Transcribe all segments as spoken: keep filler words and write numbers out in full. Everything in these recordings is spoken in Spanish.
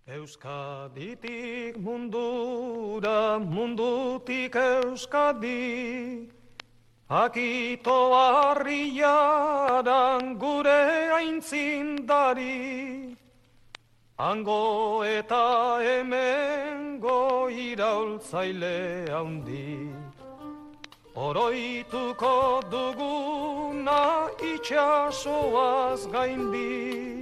Euskaditik mundura, mundutik Euskadi, akito harriaran gure aintzindari, hango eta hemengo iraultzaile handi, oroituko duguna itxasoaz gaindi.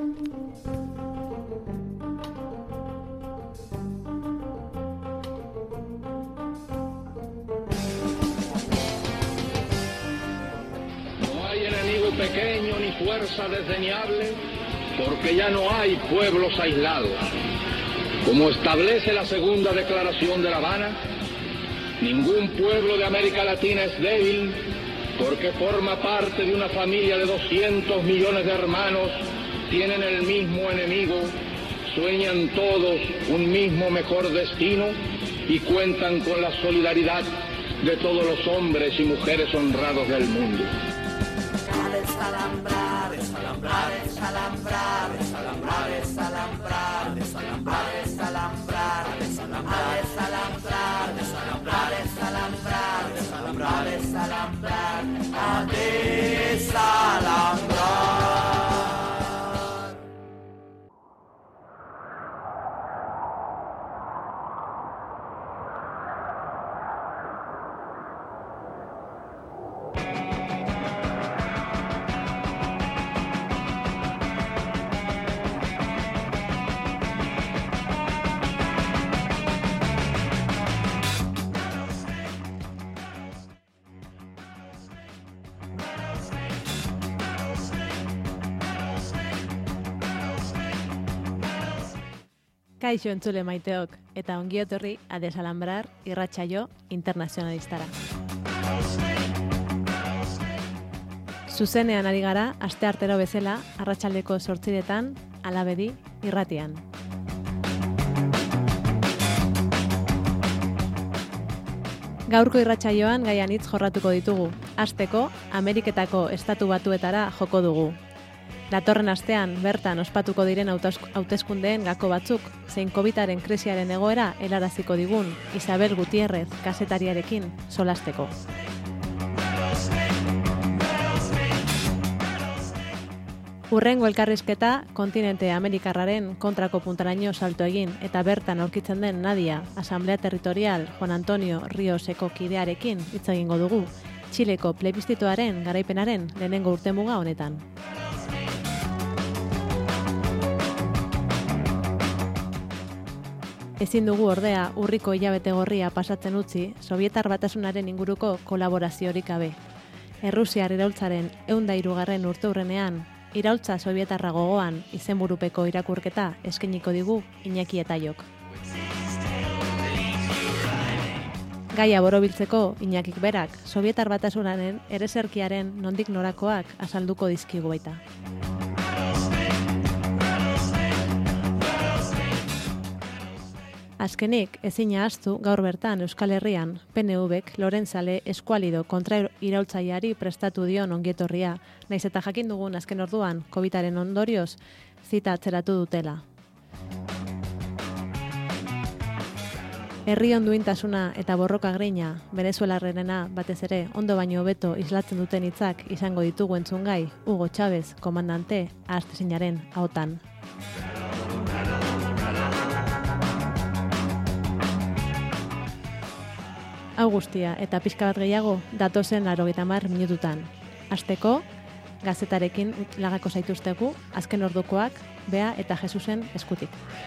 Pequeño ni fuerza desdeñable, porque ya no hay pueblos aislados. Como establece la segunda declaración de La Habana, ningún pueblo de América Latina es débil, porque forma parte de una familia de doscientos millones de hermanos, tienen el mismo enemigo, sueñan todos un mismo mejor destino y cuentan con la solidaridad de todos los hombres y mujeres honrados del mundo. Desalambrar, desalambrar, desalambrar, desalambrar, desalambrar, desalambrar, desalambrar, desalambrar, desalambrar, desalambrar, desalambrar, desalambrar, desalambrar, a desalambrar. Kaixo entzule maiteok, eta ongietorri a Desalambrar irratsaio internazionalistara. Zuzenean ari gara, asteartero bezala, arratsaldeko zortziretan, Alabedi irratian. Gaurko irratsaioan gaian hitz jorratuko ditugu. Hasteko, Ameriketako estatu batuetara joko dugu. Datorren astean bertan ospatuko diren hauteskundeen gako batzuk, zein COVIDaren krisiaren egoera helaraziko digun Isabel Gutierrez kazetariarekin solasteko. Hurrengo elkarrizketa kontinente Amerikarraren kontrako puntaraino salto egin eta bertan aurkitzen den Nadia, Asamblea Territorial Juan Antonio Rioseko kidearekin hitz egingo dugu, Txileko plebizituaren garaipenaren lehenengo urtemuga honetan. Ezin dugu ordea urriko hilabete gorria pasatzen utzi Sobietar Batasunaren inguruko kolaboraziorik gabe. Errusiar iraultzaren ehun eta hirugarren urteurrenean, iraultza sobietarra gogoan izenburupeko irakurketa eskainiko digu Iñaki Etaiok. Gaia borobiltzeko Iñakik berak Sobietar Batasunaren ereserkiaren nondik norakoak azalduko dizkigu baita. Azkenik, ezin ahaztu gaur bertan Euskal Herrian, P N Vek Lorenzale eskualido kontra iraultzaileari prestatu dion ongietorria, naiz eta jakin dugun azken orduan COVIDaren ondorioz zita atzeratu dutela. Herri onduintasuna eta borroka greina, venezuelarrena batez ere ondo baino hobeto islatzen duten hitzak izango ditugu entzungai Hugo Chávez, komandante ahaztezinaren ahotan. Hau guztia eta pixka bat gehiago datozen laurogeita hamar minututan. Hasteko, gazetarekin lagako zaituztegu, azken ordukoak, Bea eta Jesusen eskutik.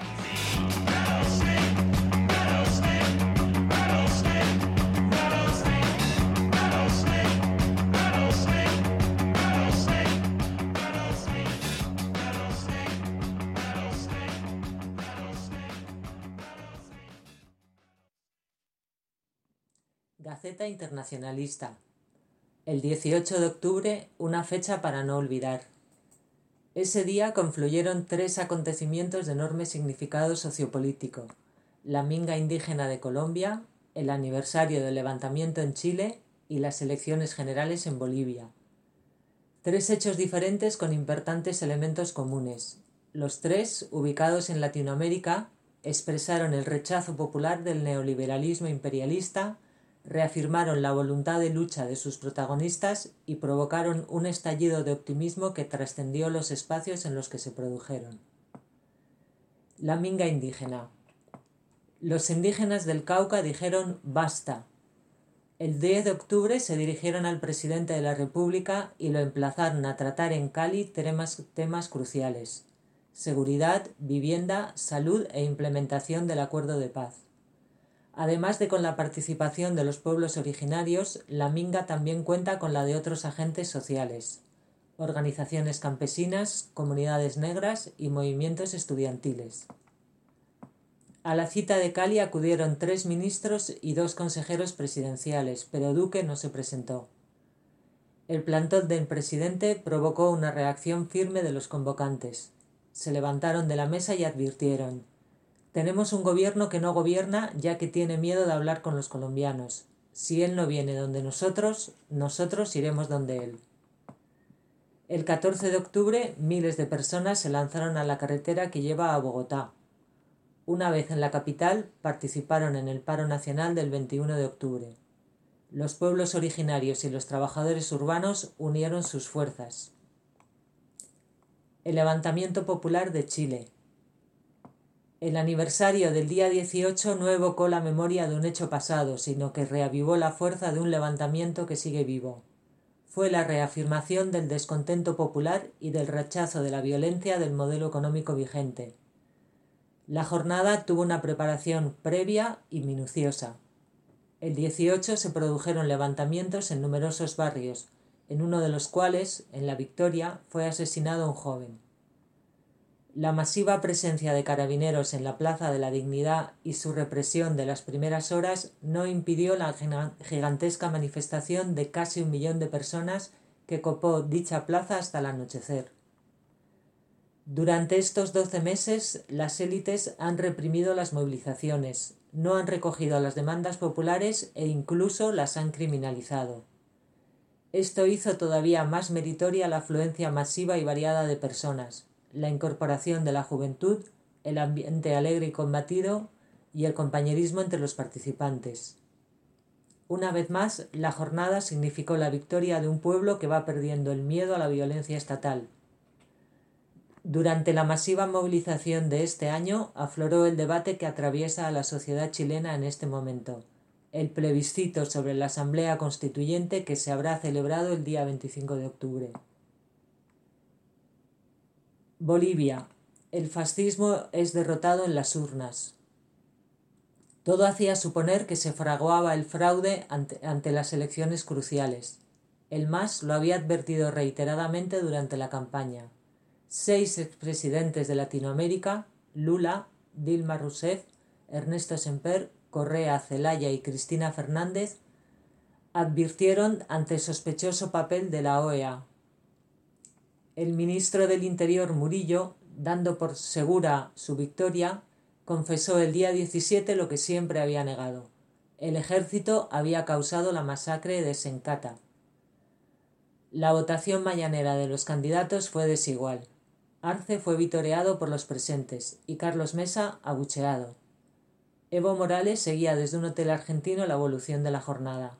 Gaceta Internacionalista. El dieciocho de octubre, una fecha para no olvidar. Ese día confluyeron tres acontecimientos de enorme significado sociopolítico: la minga indígena de Colombia, el aniversario del levantamiento en Chile y las elecciones generales en Bolivia. Tres hechos diferentes con importantes elementos comunes: Los tres, ubicados en Latinoamérica, expresaron el rechazo popular del neoliberalismo imperialista, reafirmaron la voluntad de lucha de sus protagonistas y provocaron un estallido de optimismo que trascendió los espacios en los que se produjeron. La minga indígena. Los indígenas del Cauca dijeron «basta». El diez de octubre se dirigieron al presidente de la República y lo emplazaron a tratar en Cali temas, temas cruciales: seguridad, vivienda, salud e implementación del acuerdo de paz. Además de con la participación de los pueblos originarios, la minga también cuenta con la de otros agentes sociales, organizaciones campesinas, comunidades negras y movimientos estudiantiles. A la cita de Cali acudieron tres ministros y dos consejeros presidenciales, pero Duque no se presentó. El plantón del presidente provocó una reacción firme de los convocantes. Se levantaron de la mesa y advirtieron: «Tenemos un gobierno que no gobierna, ya que tiene miedo de hablar con los colombianos. Si él no viene donde nosotros, nosotros iremos donde él». El catorce de octubre, miles de personas se lanzaron a la carretera que lleva a Bogotá. Una vez en la capital, participaron en el paro nacional del veintiuno de octubre. Los pueblos originarios y los trabajadores urbanos unieron sus fuerzas. El levantamiento popular de Chile. El aniversario del día dieciocho no evocó la memoria de un hecho pasado, sino que reavivó la fuerza de un levantamiento que sigue vivo. Fue la reafirmación del descontento popular y del rechazo de la violencia del modelo económico vigente. La jornada tuvo una preparación previa y minuciosa. El dieciocho se produjeron levantamientos en numerosos barrios, en uno de los cuales, en La Victoria, fue asesinado un joven. La masiva presencia de carabineros en la Plaza de la Dignidad y su represión de las primeras horas no impidió la gigantesca manifestación de casi un millón de personas que copó dicha plaza hasta el anochecer. Durante estos doce meses, las élites han reprimido las movilizaciones, no han recogido las demandas populares e incluso las han criminalizado. Esto hizo todavía más meritoria la afluencia masiva y variada de personas, la incorporación de la juventud, el ambiente alegre y combatido y el compañerismo entre los participantes. Una vez más, la jornada significó la victoria de un pueblo que va perdiendo el miedo a la violencia estatal. Durante la masiva movilización de este año afloró el debate que atraviesa a la sociedad chilena en este momento, el plebiscito sobre la Asamblea Constituyente que se habrá celebrado el día veinticinco de octubre. Bolivia. El fascismo es derrotado en las urnas. Todo hacía suponer que se fraguaba el fraude ante, ante las elecciones cruciales. El M A S lo había advertido reiteradamente durante la campaña. Seis expresidentes de Latinoamérica, Lula, Dilma Rousseff, Ernesto Samper, Correa, Zelaya y Cristina Fernández, advirtieron ante el sospechoso papel de la O E A. El ministro del Interior, Murillo, dando por segura su victoria, confesó el día diecisiete lo que siempre había negado: el ejército había causado la masacre de Sencata. La votación mañanera de los candidatos fue desigual. Arce fue vitoreado por los presentes y Carlos Mesa abucheado. Evo Morales seguía desde un hotel argentino la evolución de la jornada.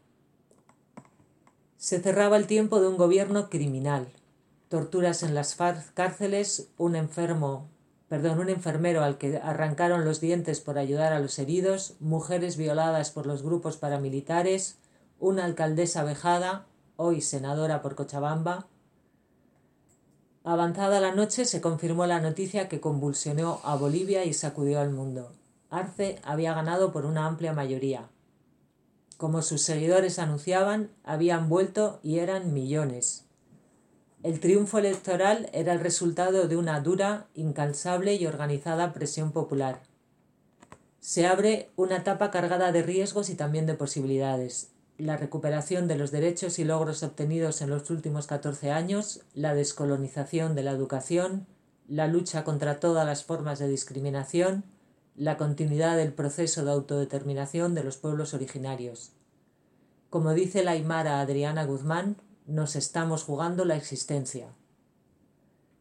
Se cerraba el tiempo de un gobierno criminal. Torturas en las cárceles, un enfermo, perdón, un enfermero al que arrancaron los dientes por ayudar a los heridos, mujeres violadas por los grupos paramilitares, una alcaldesa vejada, hoy senadora por Cochabamba. Avanzada la noche se confirmó la noticia que convulsionó a Bolivia y sacudió al mundo. Arce había ganado por una amplia mayoría. Como sus seguidores anunciaban, habían vuelto y eran millones. El triunfo electoral era el resultado de una dura, incansable y organizada presión popular. Se abre una etapa cargada de riesgos y también de posibilidades. La recuperación de los derechos y logros obtenidos en los últimos catorce años, la descolonización de la educación, la lucha contra todas las formas de discriminación, la continuidad del proceso de autodeterminación de los pueblos originarios. Como dice la aymara Adriana Guzmán, nos estamos jugando la existencia.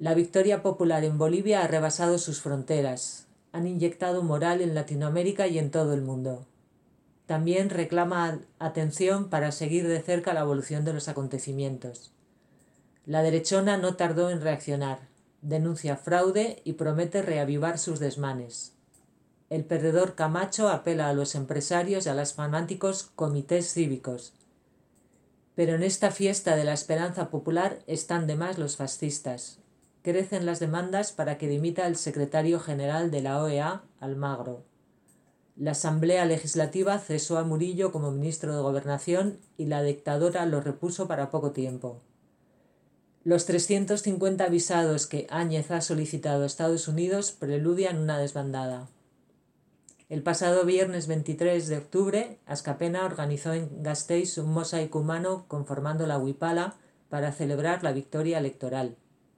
La victoria popular en Bolivia ha rebasado sus fronteras, han inyectado moral en Latinoamérica y en todo el mundo. También reclama atención para seguir de cerca la evolución de los acontecimientos. La derechona no tardó en reaccionar, denuncia fraude y promete reavivar sus desmanes. El perdedor Camacho apela a los empresarios y a los fanáticos comités cívicos. Pero en esta fiesta de la esperanza popular están de más los fascistas. Crecen las demandas para que dimita el secretario general de la O E A, Almagro. La Asamblea Legislativa cesó a Murillo como ministro de Gobernación y la dictadora lo repuso para poco tiempo. Los trescientos cincuenta visados que Áñez ha solicitado a Estados Unidos preludian una desbandada. El pasado viernes veintitrés de octubre, Askapena organizó en Gasteiz un mosaico humano conformando la huipala para celebrar la victoria electoral.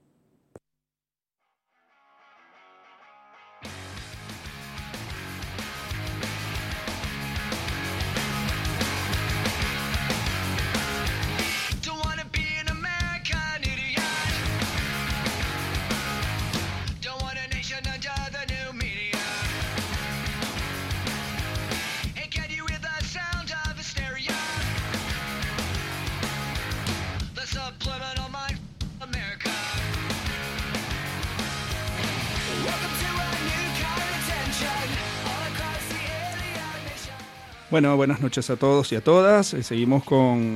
Bueno, buenas noches a todos y a todas. Eh, seguimos con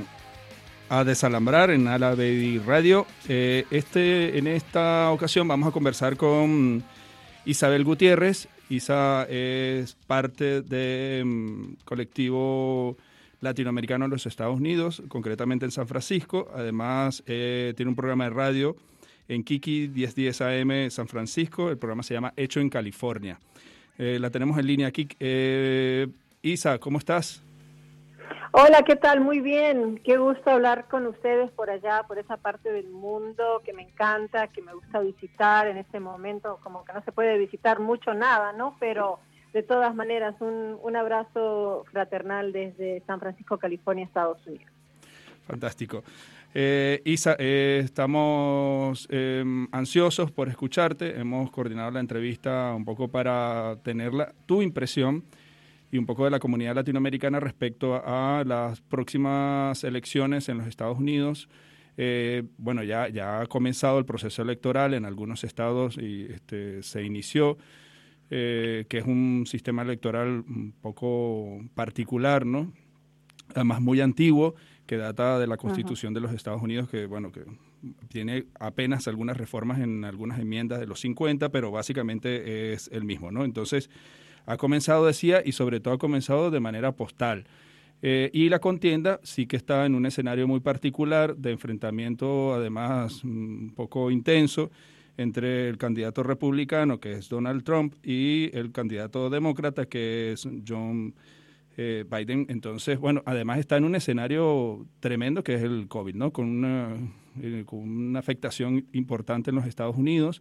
A Desalambrar en Ala Baby Radio. Eh, este, en esta ocasión vamos a conversar con Isabel Gutiérrez. Isa es parte del um, colectivo latinoamericano en los Estados Unidos, concretamente en San Francisco. Además, eh, tiene un programa de radio en Kiki diez diez A M San Francisco. El programa se llama Hecho en California. Eh, la tenemos en línea aquí. Eh, Isa, ¿cómo estás? Hola, ¿qué tal? Muy bien. Qué gusto hablar con ustedes por allá, por esa parte del mundo que me encanta, que me gusta visitar en este momento. Como que no se puede visitar mucho nada, ¿no? Pero de todas maneras, un, un abrazo fraternal desde San Francisco, California, Estados Unidos. Fantástico. Eh, Isa, eh, estamos eh, ansiosos por escucharte. Hemos coordinado la entrevista un poco para tener la, tu impresión y un poco de la comunidad latinoamericana respecto a las próximas elecciones en los Estados Unidos. Eh, bueno, ya, ya ha comenzado el proceso electoral en algunos estados y este, se inició, eh, que es un sistema electoral un poco particular, ¿no? Además muy antiguo, que data de la Constitución uh-huh. de los Estados Unidos, que bueno, que tiene apenas algunas reformas en algunas enmiendas de los cincuenta, pero básicamente es el mismo, ¿no? Entonces, ha comenzado, decía, y sobre todo ha comenzado de manera postal. Eh, y la contienda sí que está en un escenario muy particular de enfrentamiento, además un poco intenso, entre el candidato republicano, que es Donald Trump, y el candidato demócrata, que es John eh, Biden. Entonces, bueno, además está en un escenario tremendo, que es el COVID, ¿no? Con una, eh, con una afectación importante en los Estados Unidos.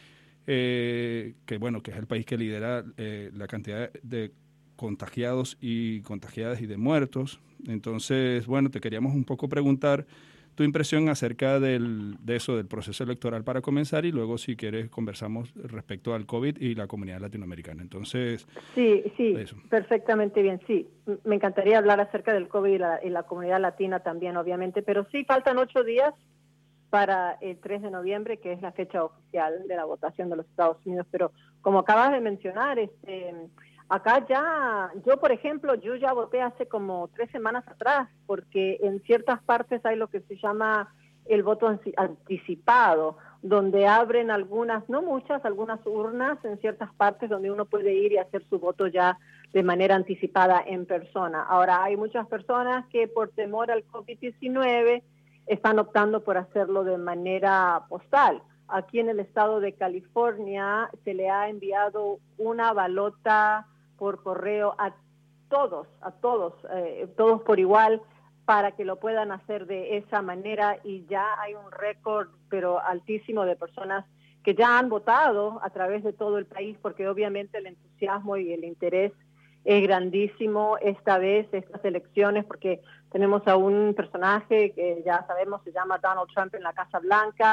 Eh, que bueno, que es el país que lidera eh, la cantidad de contagiados y contagiadas y de muertos. Entonces, bueno, te queríamos un poco preguntar tu impresión acerca del, de eso, del proceso electoral para comenzar, y luego, si quieres, conversamos respecto al COVID y la comunidad latinoamericana. Entonces, sí, sí, perfectamente bien, sí. Me encantaría hablar acerca del COVID y la, y la comunidad latina también, obviamente, pero sí, faltan ocho días para el tres de noviembre, que es la fecha oficial de la votación de los Estados Unidos. Pero como acabas de mencionar, este, acá ya, yo por ejemplo, yo ya voté hace como tres semanas atrás, porque en ciertas partes hay lo que se llama el voto anticipado, donde abren algunas, no muchas, algunas urnas en ciertas partes donde uno puede ir y hacer su voto ya de manera anticipada en persona. Ahora, hay muchas personas que por temor al COVID diecinueve están optando por hacerlo de manera postal. Aquí en el estado de California se le ha enviado una balota por correo a todos, a todos, eh, todos por igual, para que lo puedan hacer de esa manera, y ya hay un récord, pero altísimo, de personas que ya han votado a través de todo el país, porque obviamente el entusiasmo y el interés es grandísimo esta vez, estas elecciones, porque tenemos a un personaje que ya sabemos se llama Donald Trump en la Casa Blanca,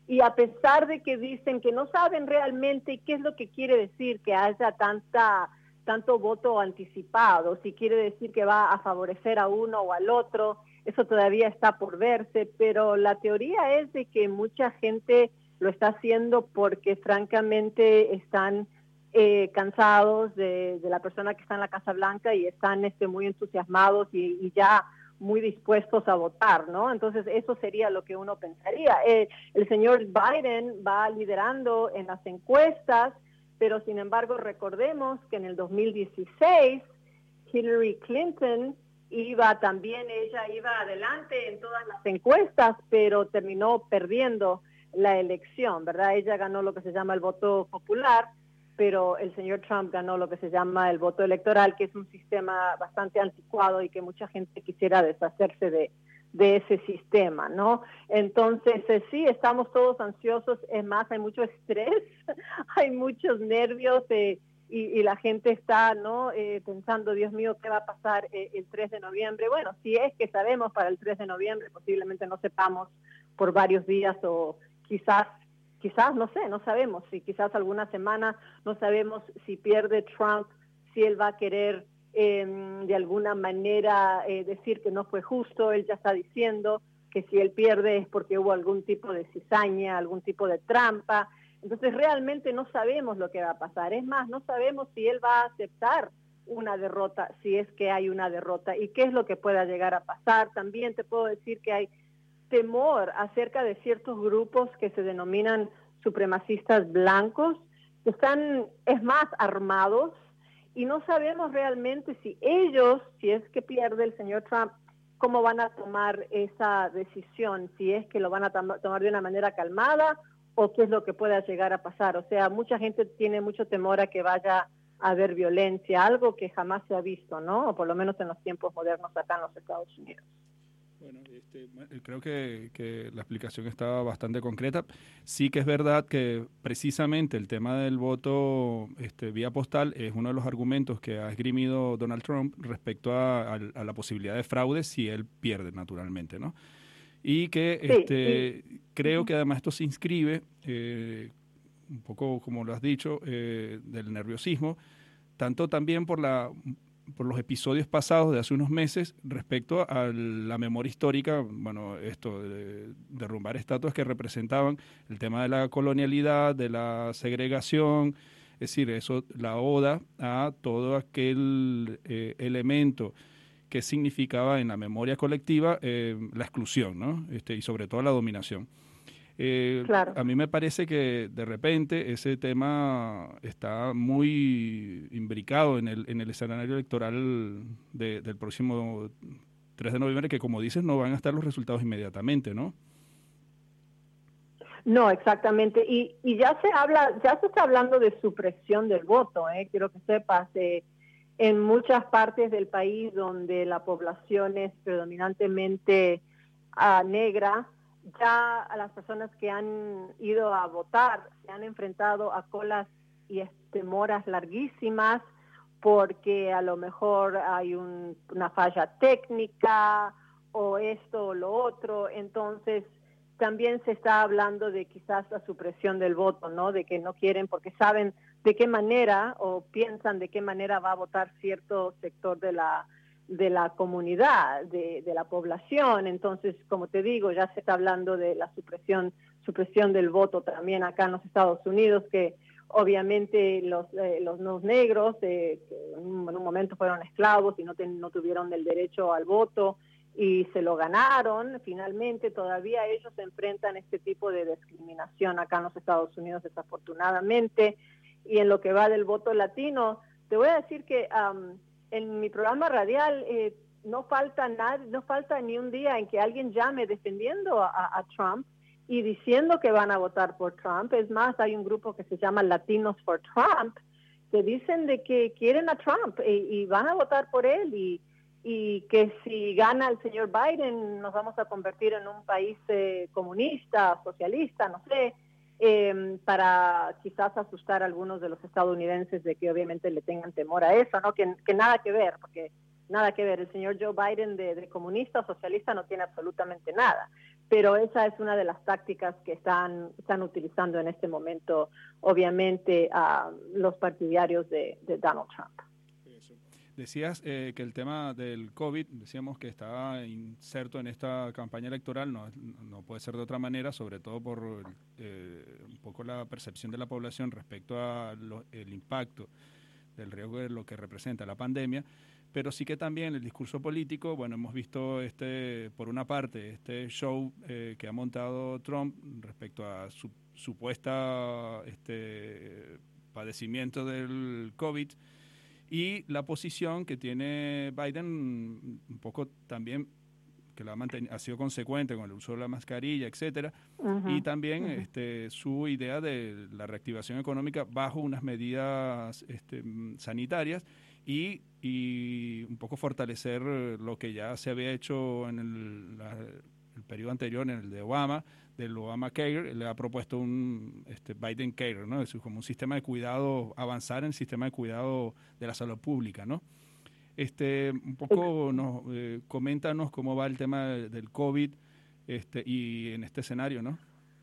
y a pesar de que dicen que no saben realmente qué es lo que quiere decir que haya tanta tanto voto anticipado, si quiere decir que va a favorecer a uno o al otro, eso todavía está por verse, pero la teoría es de que mucha gente lo está haciendo porque francamente están eh, cansados de, de la persona que está en la Casa Blanca y están este, muy entusiasmados y, y ya muy dispuestos a votar, ¿no? Entonces eso sería lo que uno pensaría. Eh, el señor Biden va liderando en las encuestas, pero sin embargo recordemos que en el dos mil dieciséis Hillary Clinton iba también, ella iba adelante en todas las encuestas, pero terminó perdiendo la elección, ¿verdad? Ella ganó lo que se llama el voto popular, pero el señor Trump ganó lo que se llama el voto electoral, que es un sistema bastante anticuado y que mucha gente quisiera deshacerse de, de ese sistema, ¿no? Entonces, eh, sí, estamos todos ansiosos, es más, hay mucho estrés, hay muchos nervios eh, y, y la gente está, ¿no? Eh, pensando, Dios mío, ¿qué va a pasar eh, el tres de noviembre? Bueno, si es que sabemos para el tres de noviembre, posiblemente no sepamos por varios días o quizás Quizás, no sé, no sabemos, si quizás alguna semana no sabemos si pierde Trump, si él va a querer eh, de alguna manera eh, decir que no fue justo. Él ya está diciendo que si él pierde es porque hubo algún tipo de cizaña, algún tipo de trampa. Entonces realmente no sabemos lo que va a pasar. Es más, no sabemos si él va a aceptar una derrota, si es que hay una derrota, y qué es lo que pueda llegar a pasar. También te puedo decir que hay temor acerca de ciertos grupos que se denominan supremacistas blancos, que están, es más, armados, y no sabemos realmente si ellos, si es que pierde el señor Trump, cómo van a tomar esa decisión, si es que lo van a tom- tomar de una manera calmada o qué es lo que pueda llegar a pasar. O sea, mucha gente tiene mucho temor a que vaya a haber violencia, algo que jamás se ha visto, ¿no? O por lo menos en los tiempos modernos acá en los Estados Unidos. Bueno, este, creo que, que la explicación está bastante concreta. Sí que es verdad que precisamente el tema del voto este, vía postal es uno de los argumentos que ha esgrimido Donald Trump respecto a, a, a la posibilidad de fraude si él pierde, naturalmente, ¿no? Y que Sí, este, sí. creo que además esto se inscribe, eh, un poco como lo has dicho, eh, del nerviosismo, tanto también por la... por los episodios pasados de hace unos meses respecto a la memoria histórica, bueno, esto de derrumbar estatuas que representaban el tema de la colonialidad, de la segregación, es decir, eso, la oda a todo aquel eh, elemento que significaba en la memoria colectiva eh, la exclusión, ¿no? Este, y sobre todo la dominación. Eh, Claro. A mí me parece que de repente ese tema está muy imbricado en el, en el escenario electoral de, del próximo tres de noviembre, que como dices no van a estar los resultados inmediatamente, ¿no? No, exactamente. Y, y ya se habla, ya se está hablando de supresión del voto, ¿eh? Quiero que sepas, eh, en muchas partes del país donde la población es predominantemente uh, negra, ya a las personas que han ido a votar se han enfrentado a colas y demoras larguísimas porque a lo mejor hay un, una falla técnica o esto o lo otro. Entonces también se está hablando de quizás la supresión del voto, ¿no? De que no quieren porque saben de qué manera o piensan de qué manera va a votar cierto sector de la de la comunidad, de, de la población. Entonces, como te digo, ya se está hablando de la supresión, supresión del voto también acá en los Estados Unidos, que obviamente los, eh, los no negros, eh, que en un, en un momento fueron esclavos y no, ten, no tuvieron el derecho al voto y se lo ganaron, finalmente todavía ellos se enfrentan a este tipo de discriminación acá en los Estados Unidos, desafortunadamente. Y en lo que va del voto latino, te voy a decir que um, en mi programa radial eh, no falta nada, no falta ni un día en que alguien llame defendiendo a, a Trump y diciendo que van a votar por Trump. Es más, hay un grupo que se llama Latinos for Trump, que dicen de que quieren a Trump y, y van a votar por él y, y que si gana el señor Biden nos vamos a convertir en un país eh, comunista, socialista, no sé, eh, para quizás asustar a algunos de los estadounidenses de que obviamente le tengan temor a eso, ¿no? Que, que nada que ver, porque nada que ver. El señor Joe Biden de, de comunista o socialista no tiene absolutamente nada. pero esa es una de las tácticas que están, están utilizando en este momento, obviamente, uh, los partidarios de, de Donald Trump. Decías eh, que el tema del COVID, decíamos que estaba inserto en esta campaña electoral, no, no puede ser de otra manera, sobre todo por eh, un poco la percepción de la población respecto al impacto del riesgo de lo que representa la pandemia, pero sí que también el discurso político, bueno, hemos visto este, por una parte, este show eh, que ha montado Trump respecto a su supuesta este, padecimiento del COVID, y la posición que tiene Biden un poco también, que lo ha, ha sido consecuente con el uso de la mascarilla, etcétera, uh-huh. y también uh-huh. este, su idea de la reactivación económica bajo unas medidas este, sanitarias y, y un poco fortalecer lo que ya se había hecho en el, la, el periodo anterior, en el de Obama, del Obamacare. Le ha propuesto un este, Biden Care, ¿no? Es como un sistema de cuidado, avanzar en el sistema de cuidado de la salud pública, ¿no? Este, un poco nos, eh, coméntanos cómo va el tema del COVID este, y en este escenario, ¿no?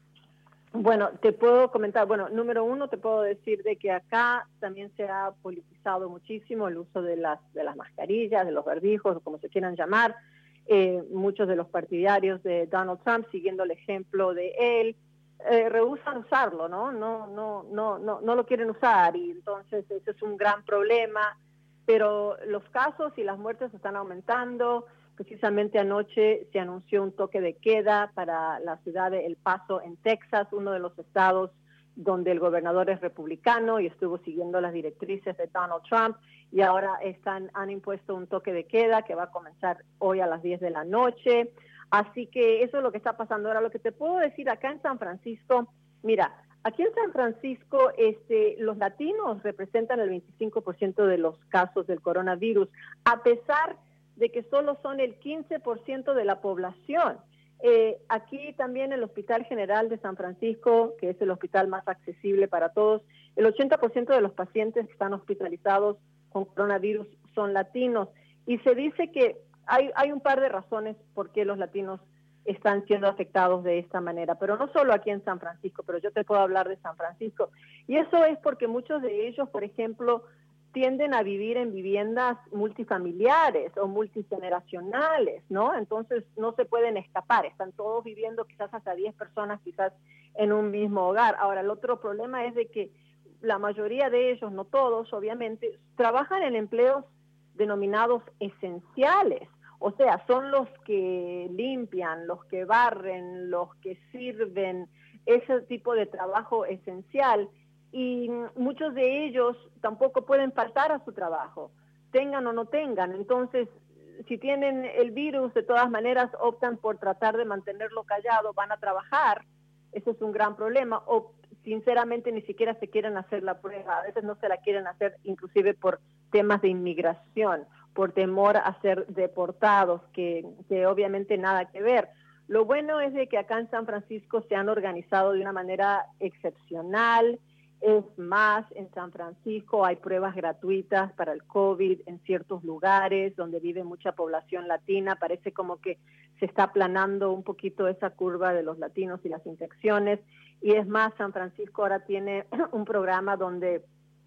Bueno, te puedo comentar, bueno, número uno te puedo decir de que acá también se ha politizado muchísimo el uso de las, de las mascarillas, de los barbijos, o como se quieran llamar. Eh, muchos de los partidarios de Donald Trump, siguiendo el ejemplo de él, eh, rehúsan usarlo, ¿no? No, no, no, no, no lo quieren usar, y entonces ese es un gran problema. Pero los casos y las muertes están aumentando. Precisamente anoche se anunció un toque de queda para la ciudad de El Paso, en Texas, uno de los estados donde el gobernador es republicano y estuvo siguiendo las directrices de Donald Trump, y ahora están, han impuesto un toque de queda que va a comenzar hoy a las diez de la noche. Así que eso es lo que está pasando. Ahora, lo que te puedo decir acá en San Francisco, mira, aquí en San Francisco este, los latinos representan el veinticinco por ciento de los casos del coronavirus, a pesar de que solo son el quince por ciento de la población. Eh, aquí también el Hospital General de San Francisco, que es el hospital más accesible para todos, el ochenta por ciento de los pacientes que están hospitalizados con coronavirus son latinos. Y se dice que hay, hay un par de razones por qué los latinos están siendo afectados de esta manera, pero no solo aquí en San Francisco, pero yo te puedo hablar de San Francisco. Y eso es porque muchos de ellos, por ejemplo, tienden a vivir en viviendas multifamiliares o multigeneracionales, ¿no? Entonces no se pueden escapar, están todos viviendo quizás hasta diez personas quizás en un mismo hogar. Ahora, el otro problema es de que la mayoría de ellos, no todos, obviamente, trabajan en empleos denominados esenciales. O sea, son los que limpian, los que barren, los que sirven, ese tipo de trabajo esencial. Y muchos de ellos tampoco pueden faltar a su trabajo, tengan o no tengan. Entonces, si tienen el virus, de todas maneras optan por tratar de mantenerlo callado, van a trabajar. Ese es un gran problema. O sinceramente ni siquiera se quieren hacer la prueba. A veces no se la quieren hacer inclusive por temas de inmigración, por temor a ser deportados, que, que obviamente nada que ver. Lo bueno es de que acá en San Francisco se han organizado de una manera excepcional. Es más, en San Francisco hay pruebas gratuitas para el COVID en ciertos lugares donde vive mucha población latina. Parece como que se está aplanando un poquito esa curva de los latinos y las infecciones. Y es más, San Francisco ahora tiene un programa donde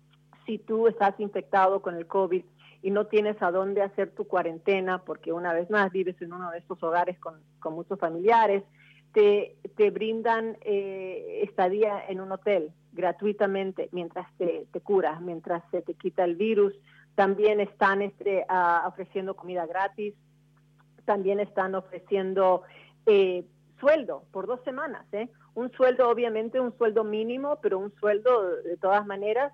si tú estás infectado con el COVID y no tienes a dónde hacer tu cuarentena, porque una vez más vives en uno de estos hogares con, con muchos familiares, te, te brindan eh, estadía en un hotel gratuitamente mientras te, te curas, mientras se te quita el virus. También están este, uh, ofreciendo comida gratis, también están ofreciendo eh, sueldo por dos semanas, ¿eh? Un sueldo, obviamente un sueldo mínimo, pero un sueldo de todas maneras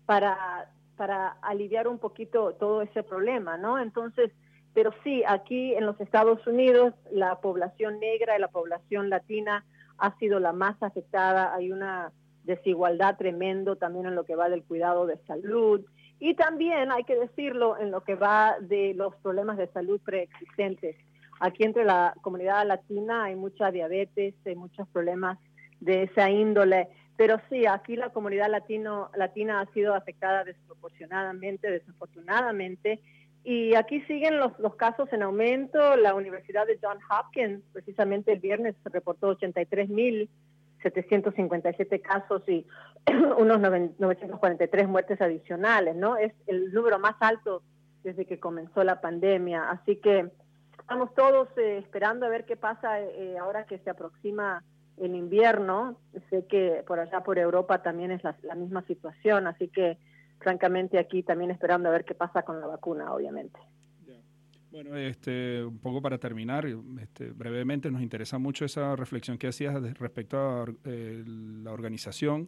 para, para aliviar un poquito todo ese problema, ¿no? Entonces, pero sí, aquí en los Estados Unidos la población negra y la población latina ha sido la más afectada. Hay una desigualdad tremendo también en lo que va del cuidado de salud y también, hay que decirlo, en lo que va de los problemas de salud preexistentes. Aquí entre la comunidad latina hay mucha diabetes, hay muchos problemas de esa índole, pero sí, aquí la comunidad latino, latina ha sido afectada desproporcionadamente, desafortunadamente. Y aquí siguen los, los casos en aumento. La Universidad de Johns Hopkins, precisamente el viernes, reportó ochenta y tres mil setecientos cincuenta y siete casos y unos novecientos cuarenta y tres muertes adicionales, ¿no? Es el número más alto desde que comenzó la pandemia. Así que estamos todos eh, esperando a ver qué pasa eh, ahora que se aproxima el invierno. Sé que por allá por Europa también es la, la misma situación, así que francamente aquí también esperando a ver qué pasa con la vacuna, obviamente. Bueno, este, un poco para terminar, este, brevemente nos interesa mucho esa reflexión que hacías respecto a eh, la organización.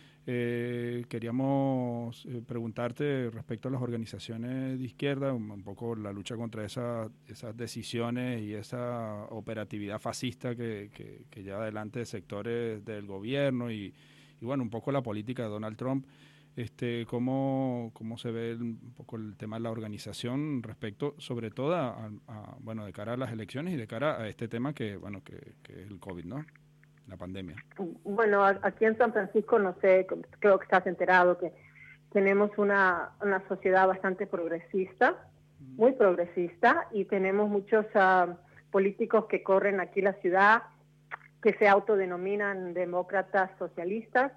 Eh, queríamos eh, preguntarte respecto a las organizaciones de izquierda, un, un poco la lucha contra esa, esas decisiones y esa operatividad fascista que, que, que lleva adelante sectores del gobierno y, y bueno, un poco la política de Donald Trump. Este, cómo, cómo se ve el, un poco el tema de la organización respecto, sobre todo, a, a, bueno, de cara a las elecciones y de cara a este tema que, bueno, que, que es el COVID, ¿no? La pandemia. Bueno, aquí en San Francisco, no sé, creo que estás enterado que tenemos una, una sociedad bastante progresista, muy progresista, y tenemos muchos uh, políticos que corren aquí la ciudad, que se autodenominan demócratas socialistas.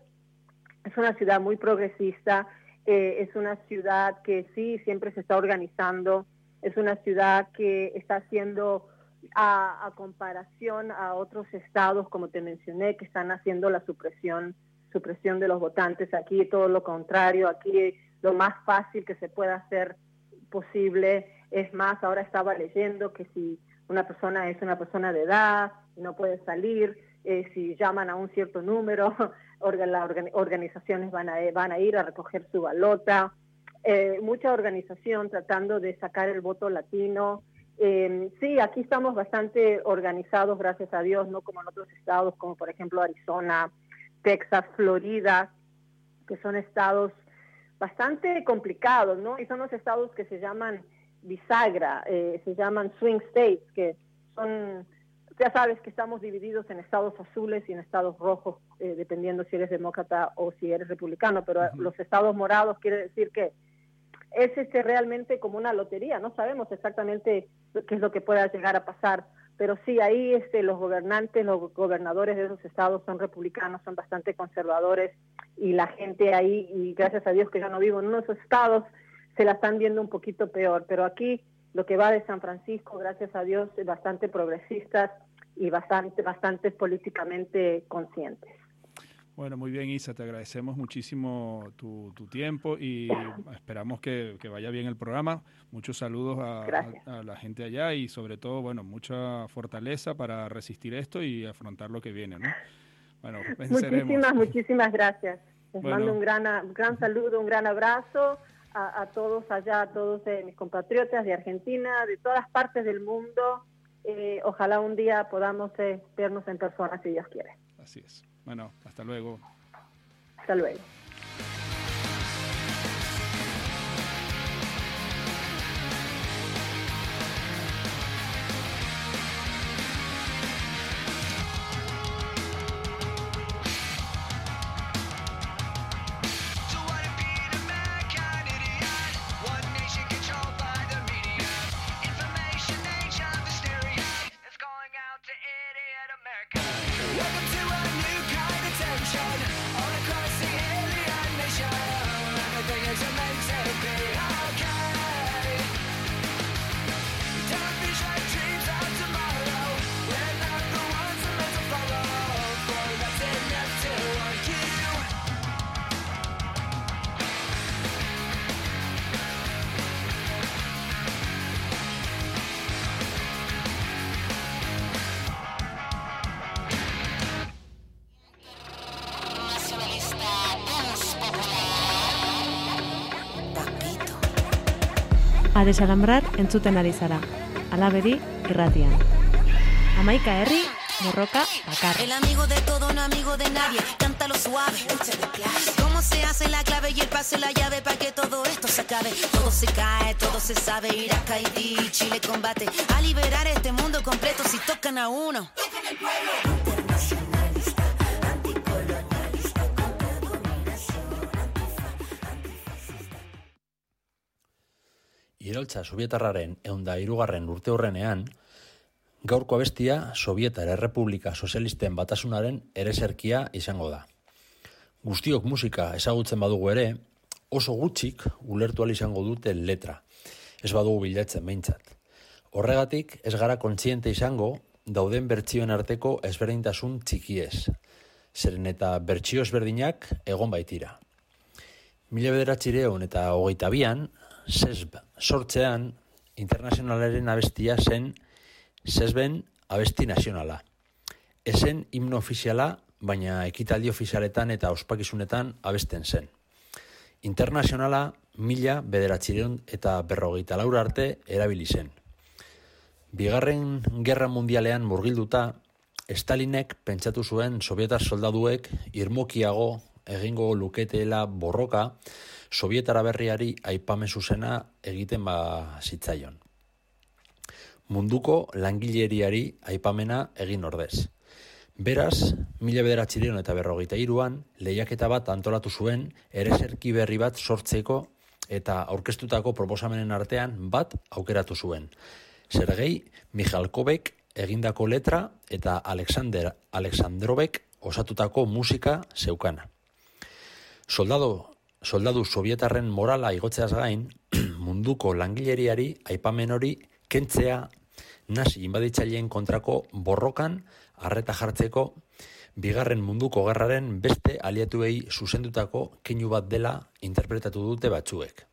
Es una ciudad muy progresista, eh, es una ciudad que sí, siempre se está organizando, es una ciudad que está haciendo, a, a comparación a otros estados, como te mencioné, que están haciendo la supresión, supresión de los votantes. Aquí todo lo contrario, aquí lo más fácil que se pueda hacer posible. Es más, ahora estaba leyendo que si una persona es una persona de edad, no puede salir, eh, si llaman a un cierto número, las organizaciones van a, van a ir a recoger su balota. Eh, mucha organización tratando de sacar el voto latino. Eh, sí, aquí estamos bastante organizados, gracias a Dios, no como en otros estados, como por ejemplo Arizona, Texas, Florida, que son estados bastante complicados, ¿no? Y son los estados que se llaman bisagra, eh, se llaman swing states, que son... Ya sabes que estamos divididos en estados azules y en estados rojos, eh, dependiendo si eres demócrata o si eres republicano, pero uh-huh. Los estados morados quiere decir que es este realmente como una lotería, no sabemos exactamente qué es lo que pueda llegar a pasar, pero sí, ahí este, los gobernantes, los gobernadores de esos estados son republicanos, son bastante conservadores, y la gente ahí, y gracias a Dios que yo no vivo en uno de esos estados, se la están viendo un poquito peor, pero aquí lo que va de San Francisco, gracias a Dios, es bastante progresistas y bastante, bastante políticamente conscientes. Bueno, muy bien, Isa, te agradecemos muchísimo tu, tu tiempo y esperamos que, que vaya bien el programa. Muchos saludos a, a, a la gente allá y sobre todo, bueno, mucha fortaleza para resistir esto y afrontar lo que viene, ¿no? Bueno, venceremos. Muchísimas, muchísimas gracias. Les bueno. mando un gran, un gran saludo, un gran abrazo. A, a todos allá, a todos eh, mis compatriotas de Argentina, de todas partes del mundo. Eh, ojalá un día podamos eh, vernos en persona, si Dios quiere. Así es. Bueno, hasta luego. Hasta luego. A desalambrar entzuten ari zara. Alabedi irratian. Hamaika herri, borroka bakar. El amigo de todo, no amigo de nadie. Cántalo suave. Cómo se hace la clave y el pase la llave para que todo esto se acabe. Todo se cae, todo se sabe. Irak, Haití, Chile combate a liberar este mundo completo si tocan a uno. Tocan el pueblo. Internacionalista, anticolonialista, contra dominación, antifa, antifascista. iraultza sovietarraren ehun eta hirugarren urte horrenean, gaurko abestia Sobietar Errepublika Sozialisten Batasunaren ereserkia izango da. Guztiok musika ezagutzen badugu ere, oso gutxik ulertu ahal izango dute letra, ez badugu bilatzen behintzat. Horregatik ez gara kontziente izango dauden bertsioen arteko ezberdintasun txikiez, zeren eta bertsio ezberdinak egon baitira. Mila bederatzireun eta hogeita bian, Sesb sortzean, internazionalaren abestia zen Sesben abesti nazionala. Ezen himno ofiziala, baina ekitaldi ofizialetan eta ospakizunetan abesten zen. Internazionala mila bederatzireun eta berrogeita laura arte erabili zen. Bigarren Gerra Mundialean murgilduta, Stalinek pentsatu zuen sovietar soldaduek irmokiago egingo luketeela borroka sovietara berriari aipamen zuzena egiten ba zitzaion. Munduko langileriari aipamena egin ordez. Beraz, mila bederatzireun eta berrogeita hiruan lehiaketa bat antolatu zuen ereserki berri bat sortzeko eta aurkeztutako proposamenen artean bat aukeratu zuen. Sergei Mijalkovek egindako letra eta Alexander Alexandrovek osatutako musika zeukana. Soldado, soldadu sovietarren morala igotzeaz gain, munduko langileriari aipamen hori kentzea nazi inbaditzaileen kontrako borrokan arreta jartzeko bigarren munduko gerraren beste aliatuei zuzendutako keinu bat dela interpretatu dute batzuek.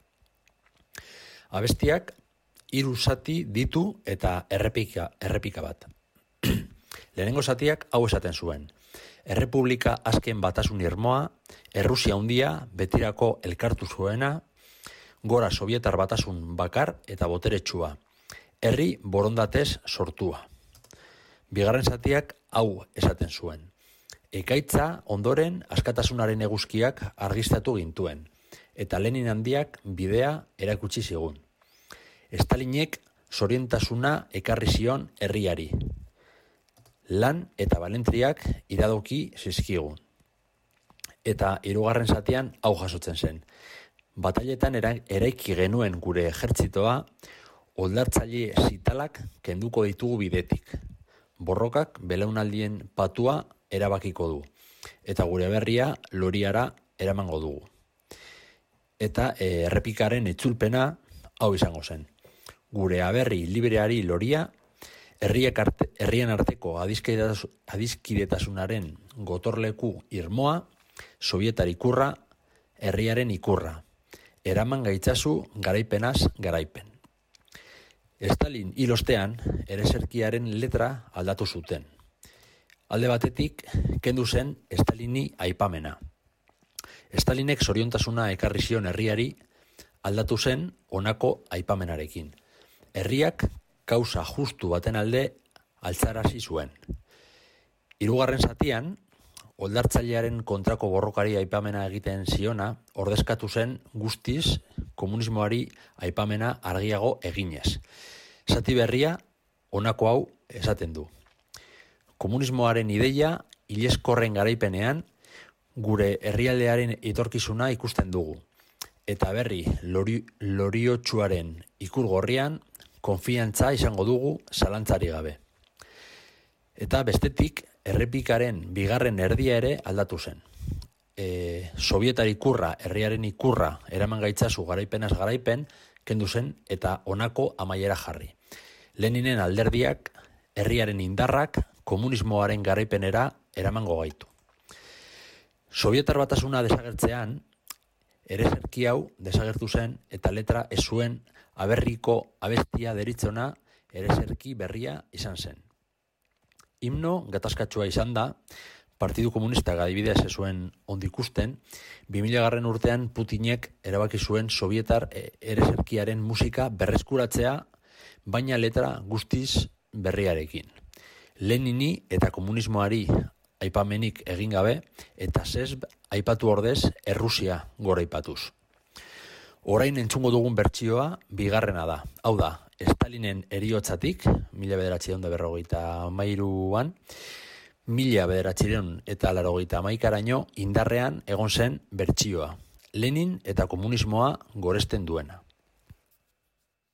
Abestiak hiru zati ditu eta errepika, errepika bat. Lehenengo zatiak hau esaten zuen. Errepublika azken batasun irmoa, Errusia handia betirako elkartu zuena, gora sovietar batasun bakar eta boteretsua, herri borondatez sortua. Bigarren zatiak hau esaten zuen. Ekaitza ondoren askatasunaren eguzkiak argistatu gintuen, eta Lenin handiak bidea erakutsi zigun. Stalinek zorientasuna ekarri zion herriari. Lan eta balentriak iradoki zizkigun. Eta hirugarren zatean hau jasotzen zen. Batailetan eraiki genuen gure ejertzitoa, oldartzaile zitalak kenduko ditugu bidetik. Borrokak belaunaldien patua erabakiko du. Eta gure berria loriara eramango dugu. Eta e, errepikaren itzulpena hau izango zen. Gure aberri libreari loria, arte, herrien arteko adiskidetasunaren gotorleku irmoa, sovietar ikurra, herriaren ikurra. Eraman gaitzazu garaipenaz garaipen. Stalin hil ostean, ereserkiaren letra aldatu zuten. Alde batetik, kendu zen Stalini aipamena. Stalinek zoriontasuna ekarri zion herriari aldatu zen honako aipamenarekin. Herriak kausa justu baten alde altzarazi zuen. Hirugarren zatian, oldartzailearen kontrako borrokari aipamena egiten ziona, ordezkatu zen guztiz komunismoari aipamena argiago eginez. Zati berria, honako hau esaten du. Komunismoaren ideia, hileskorren garaipenean, gure herrialdearen etorkizuna ikusten dugu. Eta berri, lori, loriotsuaren ikur gorrian, konfiantza izango dugu zalantzari gabe. Eta bestetik, errepikaren bigarren erdia ere aldatu zen. E, Sovietar ikurra, herriaren ikurra, eraman gaitzazu garaipenaz garaipen, kendu zen eta honako amaiera jarri. Leninen alderdiak, herriaren indarrak, komunismoaren garaipenera eramango gaitu. Sovietar batasuna desagertzean, ereserki hau desagertu zen eta letra ez zuen aberriko abestia deritzona ereserki berria izan zen. Himno gatazkatsua izan da, Partidu Komunistak adibidez ez zuen ondikusten, bi mila garren urtean Putinek erabaki zuen sovietar ereserkiaren musika berreskuratzea, baina letra guztiz berriarekin. Lenini eta komunismoari aipamenik egin gabe, eta Sesb aipatu ordez Errusia gora aipatuz. Orain entzungo dugun bertsioa bigarrena da. Hau da, Stalinen heriotzatik, mila bederatziehun eta berrogeita hamairuan, mila bederatziehun eta laurogeita hamaikaraino indarrean egon zen bertsioa. Lenin eta komunismoa goresten duena.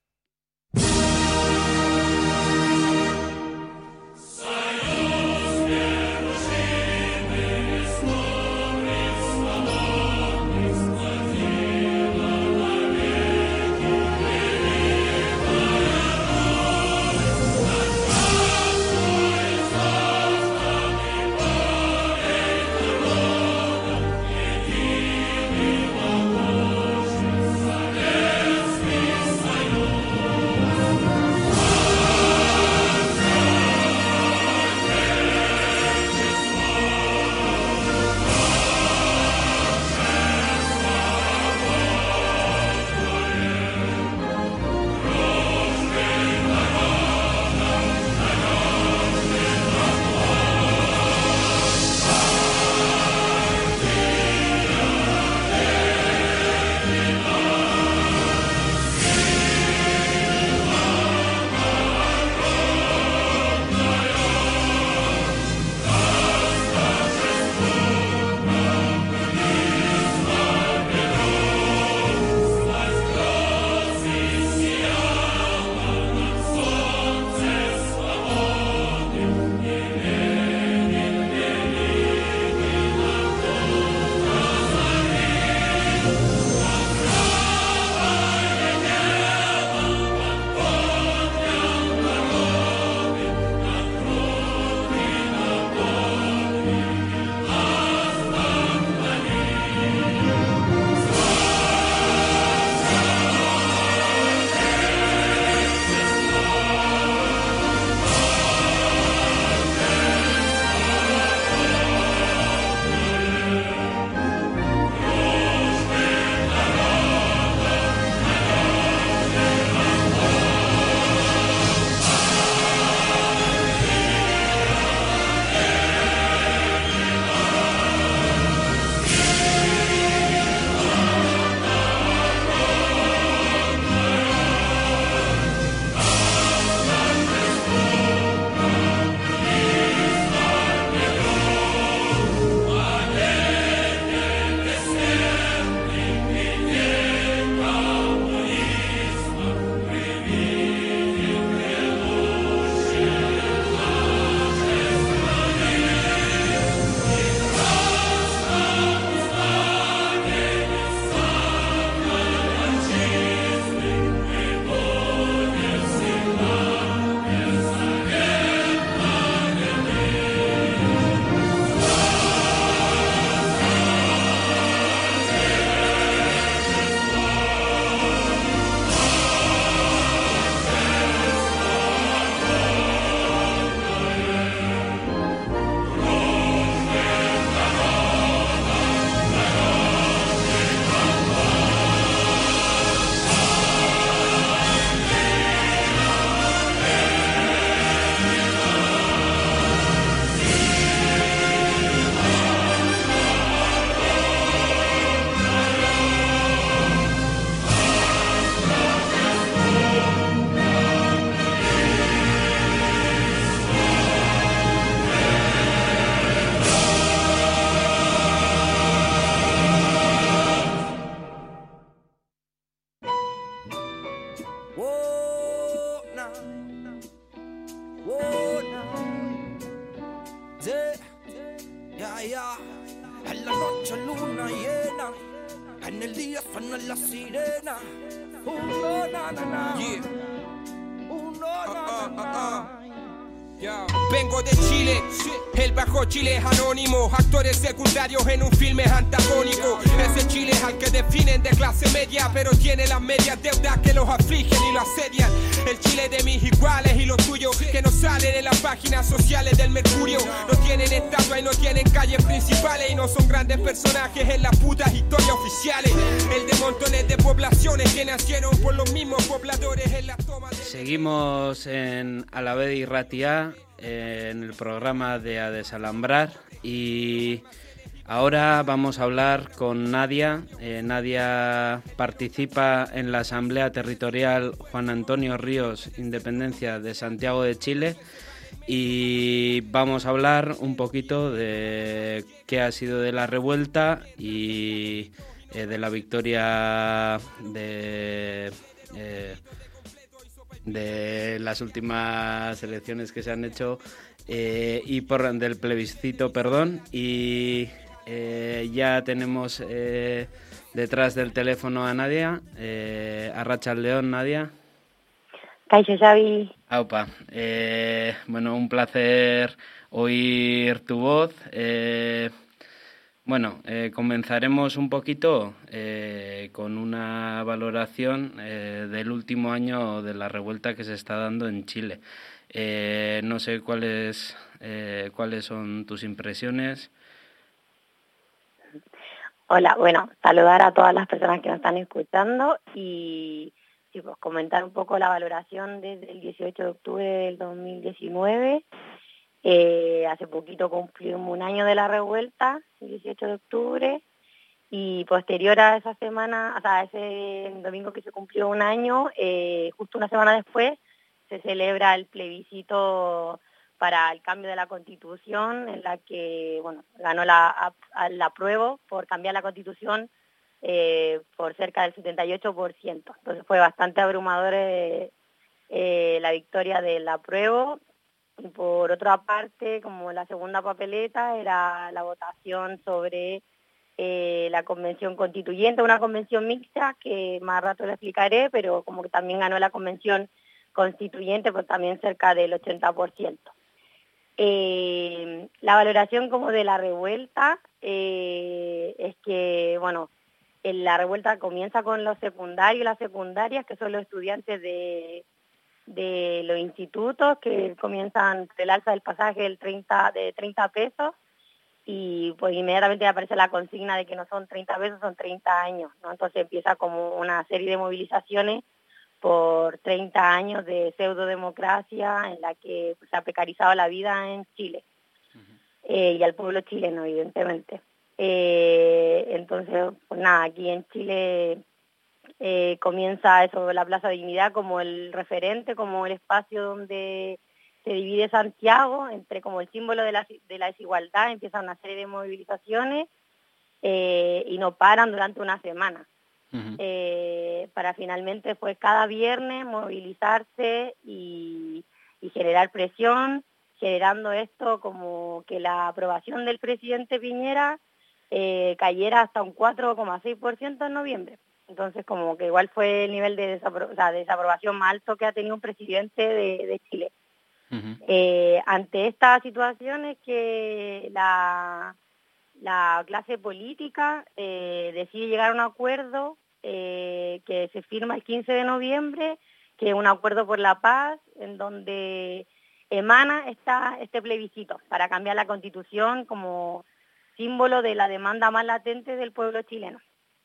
noche luna llena, en el día suenan las sirenas. Uh, na, na, na. Yeah. Uh, no, na, na, na. Yeah. Vengo de Chile, el Bajo Chile es anónimo, actores secundarios en un filme antagónico. Ese Chile es al que definen de clase media, pero tiene las medias deudas que los afligen y lo asedian. El Chile de mis iguales y los tuyos, que no salen en las páginas sociales del Mercurio. No tienen estatua y no tienen calles principales, y no son grandes personajes en las putas historias oficiales. El de montones de poblaciones que nacieron por los mismos pobladores en la toma de... Seguimos en Alavedi Irratia, en el programa de A Desalambrar, y ahora vamos a hablar con Nadia. Eh, Nadia participa en la Asamblea Territorial Juan Antonio Ríos Independencia de Santiago de Chile, y vamos a hablar un poquito de qué ha sido de la revuelta y eh, de la victoria de... Eh, de las últimas elecciones que se han hecho eh, y por del plebiscito, perdón, y eh, ya tenemos eh, detrás del teléfono a Nadia, eh, Arratsaldeon, Nadia. Kaixo, Xavi. Aupa, eh, bueno, un placer oír tu voz. Eh, Bueno, eh, comenzaremos un poquito eh, con una valoración eh, del último año de la revuelta que se está dando en Chile. Eh, no sé cuáles eh, cuáles son tus impresiones. Hola, bueno, saludar a todas las personas que nos están escuchando y sí, pues, comentar un poco la valoración desde el dieciocho de octubre del dos mil diecinueve. Eh, hace poquito cumplimos un año de la revuelta, el dieciocho de octubre, y posterior a esa semana, o sea, ese domingo que se cumplió un año, eh, justo una semana después, se celebra el plebiscito para el cambio de la Constitución, en la que, bueno, ganó la, la apruebo por cambiar la Constitución eh, por cerca del setenta y ocho por ciento. Entonces fue bastante abrumador eh, eh, la victoria del apruebo. Y por otra parte, como la segunda papeleta, era la votación sobre eh, la convención constituyente, una convención mixta que más rato lo explicaré, pero como que también ganó la convención constituyente, pues también cerca del ochenta por ciento. Eh, la valoración como de la revuelta eh, es que, bueno, la revuelta comienza con los secundarios y las secundarias, que son los estudiantes de... de los institutos, que comienzan el alza del pasaje del treinta, de treinta pesos, y pues inmediatamente aparece la consigna de que no son treinta pesos, son treinta años, ¿no? Entonces empieza como una serie de movilizaciones por treinta años de pseudodemocracia en la que pues, se ha precarizado la vida en Chile, uh-huh. eh, y al pueblo chileno, evidentemente. Eh, entonces, pues nada, aquí en Chile... Eh, comienza eso, la Plaza Dignidad como el referente, como el espacio donde se divide Santiago, entre como el símbolo de la, de la desigualdad. Empieza una serie de movilizaciones eh, y no paran durante una semana. Uh-huh. Eh, para finalmente pues cada viernes movilizarse y, y generar presión, generando esto como que la aprobación del presidente Piñera eh, cayera hasta un cuatro coma seis por ciento en noviembre. Entonces, como que igual fue el nivel de, desapro- o sea, de desaprobación más alto que ha tenido un presidente de, de Chile. Uh-huh. Eh, ante esta situación es que la, la clase política eh, decide llegar a un acuerdo eh, que se firma el quince de noviembre, que es un acuerdo por la paz, en donde emana esta, este plebiscito para cambiar la Constitución como símbolo de la demanda más latente del pueblo chileno.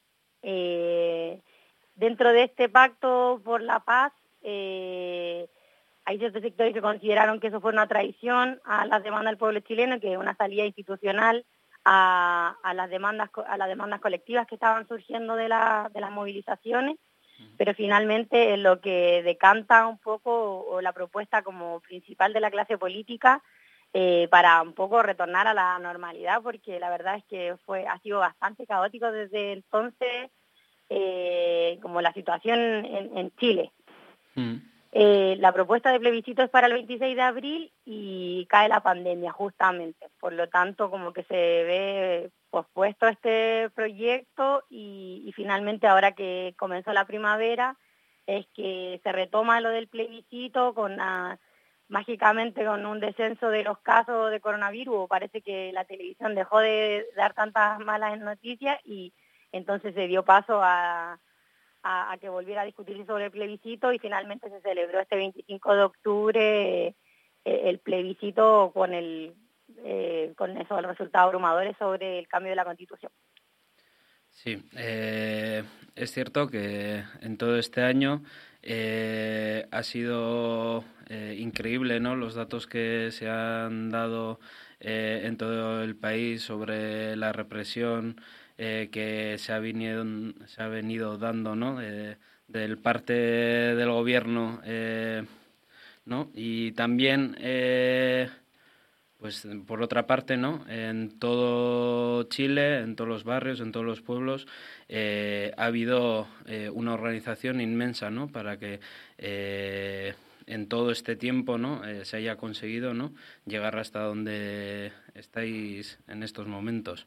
Eh, dentro de este pacto por la paz eh, hay ciertos sectores que consideraron que eso fue una traición a las demandas del pueblo chileno, que es una salida institucional a, a las demandas a las demandas colectivas que estaban surgiendo de, la, de las movilizaciones, uh-huh. Pero finalmente en lo que decanta un poco o, o la propuesta como principal de la clase política eh, para un poco retornar a la normalidad, porque la verdad es que fue ha sido bastante caótico desde entonces, eh, como la situación en, en Chile. Mm. Eh, la propuesta de plebiscito es para el veintiséis de abril y cae la pandemia justamente, por lo tanto como que se ve pospuesto este proyecto y, y finalmente ahora que comenzó la primavera es que se retoma lo del plebiscito con una, mágicamente con un descenso de los casos de coronavirus. Parece que la televisión dejó de dar tantas malas noticias y entonces se dio paso a, a, a que volviera a discutirse sobre el plebiscito y finalmente se celebró este veinticinco de octubre eh, el plebiscito con el eh, con esos resultados abrumadores sobre el cambio de la Constitución. Sí, eh, es cierto que en todo este año eh, ha sido eh, increíble, ¿no?, los datos que se han dado eh, en todo el país sobre la represión eh, que se ha venido, se ha venido dando, ¿no?, eh, del parte del gobierno, eh, ¿no? Y también, eh, pues por otra parte, ¿no?, en todo Chile, en todos los barrios, en todos los pueblos, eh, ha habido eh, una organización inmensa, ¿no?, para que eh, en todo este tiempo, ¿no?, eh, se haya conseguido, ¿no?, llegar hasta donde estáis en estos momentos.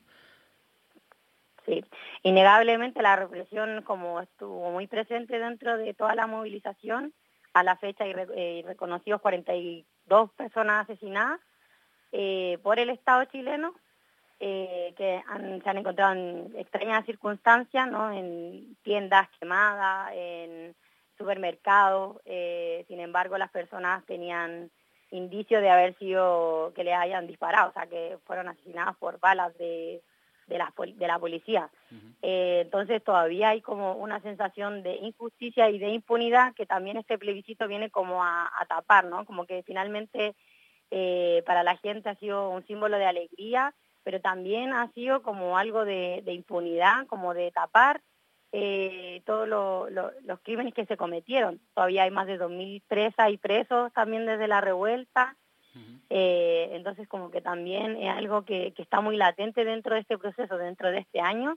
Sí, innegablemente la represión, como estuvo muy presente dentro de toda la movilización, a la fecha hay eh, reconocidos cuarenta y dos personas asesinadas eh, por el Estado chileno, eh, que han, se han encontrado en extrañas circunstancias, ¿no?, en tiendas quemadas, en supermercados. Eh, sin embargo, las personas tenían indicios de haber sido, que les hayan disparado, o sea, que fueron asesinadas por balas de... de la, de la policía. Uh-huh. Eh, entonces todavía hay como una sensación de injusticia y de impunidad que también este plebiscito viene como a, a tapar, ¿no? Como que finalmente eh, para la gente ha sido un símbolo de alegría, pero también ha sido como algo de, de impunidad, como de tapar eh, todos lo, lo, los crímenes que se cometieron. Todavía hay más de dos mil presas y presos también desde la revuelta. Eh, entonces como que también es algo que, que está muy latente dentro de este proceso, dentro de este año.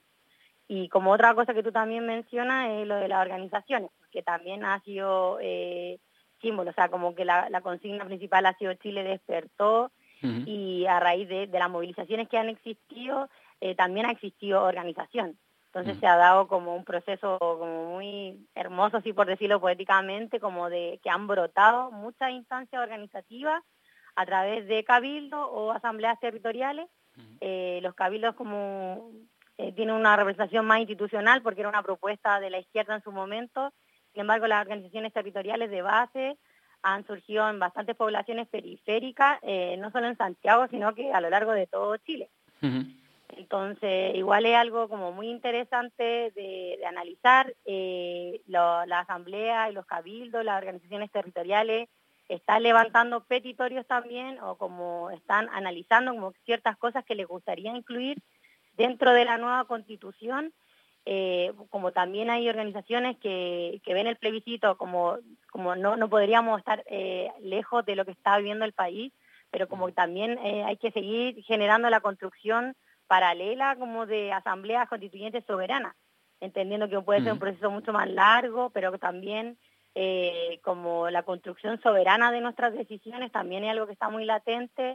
Y como otra cosa que tú también mencionas es lo de las organizaciones, que también ha sido eh, símbolo, o sea, como que la, la consigna principal ha sido Chile despertó. Uh-huh. Y a raíz de, de las movilizaciones que han existido, eh, también ha existido organización. Entonces uh-huh. se ha dado como un proceso como muy hermoso, así por decirlo poéticamente, como de que han brotado muchas instancias organizativas a través de cabildos o asambleas territoriales. Uh-huh. Eh, los cabildos como eh, tienen una representación más institucional porque era una propuesta de la izquierda en su momento. Sin embargo, las organizaciones territoriales de base han surgido en bastantes poblaciones periféricas, eh, no solo en Santiago, sino que a lo largo de todo Chile. Uh-huh. Entonces, igual es algo como muy interesante de, de analizar. Eh, lo, la asamblea y los cabildos, las organizaciones territoriales, están levantando petitorios también o como están analizando como ciertas cosas que les gustaría incluir dentro de la nueva Constitución, eh, como también hay organizaciones que, que ven el plebiscito como, como no, no podríamos estar eh, lejos de lo que está viviendo el país, pero como también eh, hay que seguir generando la construcción paralela como de asambleas constituyentes soberanas, entendiendo que puede ser un proceso mucho más largo, pero que también Eh, como la construcción soberana de nuestras decisiones también es algo que está muy latente,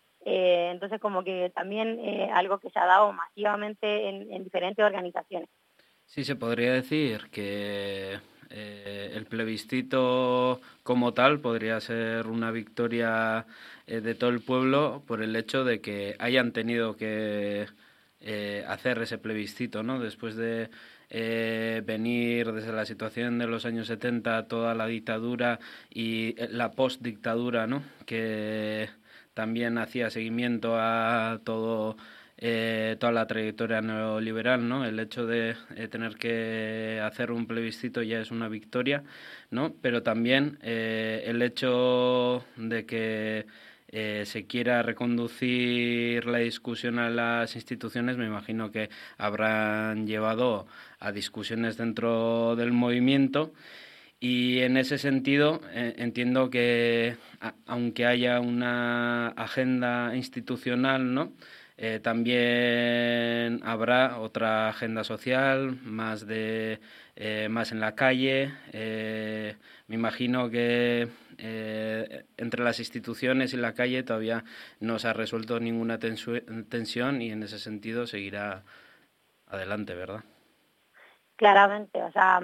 eh, entonces como que también es eh, algo que se ha dado masivamente en, en diferentes organizaciones. Sí, se podría decir que eh, el plebiscito como tal podría ser una victoria eh, de todo el pueblo por el hecho de que hayan tenido que eh, hacer ese plebiscito, ¿no? Después de Eh, venir desde la situación de los años setenta, toda la dictadura y la postdictadura, ¿no?, que también hacía seguimiento a todo eh, toda la trayectoria neoliberal, ¿no? El hecho de eh, tener que hacer un plebiscito ya es una victoria, ¿no? Pero también eh, el hecho de que Eh, se quiera reconducir la discusión a las instituciones, me imagino que habrán llevado a discusiones dentro del movimiento y en ese sentido eh, entiendo que a, aunque haya una agenda institucional, ¿no?, eh, también habrá otra agenda social, más de eh, más en la calle. Eh, me imagino que eh, entre las instituciones y la calle todavía no se ha resuelto ninguna tensu- tensión y en ese sentido seguirá adelante, ¿verdad? Claramente, o sea,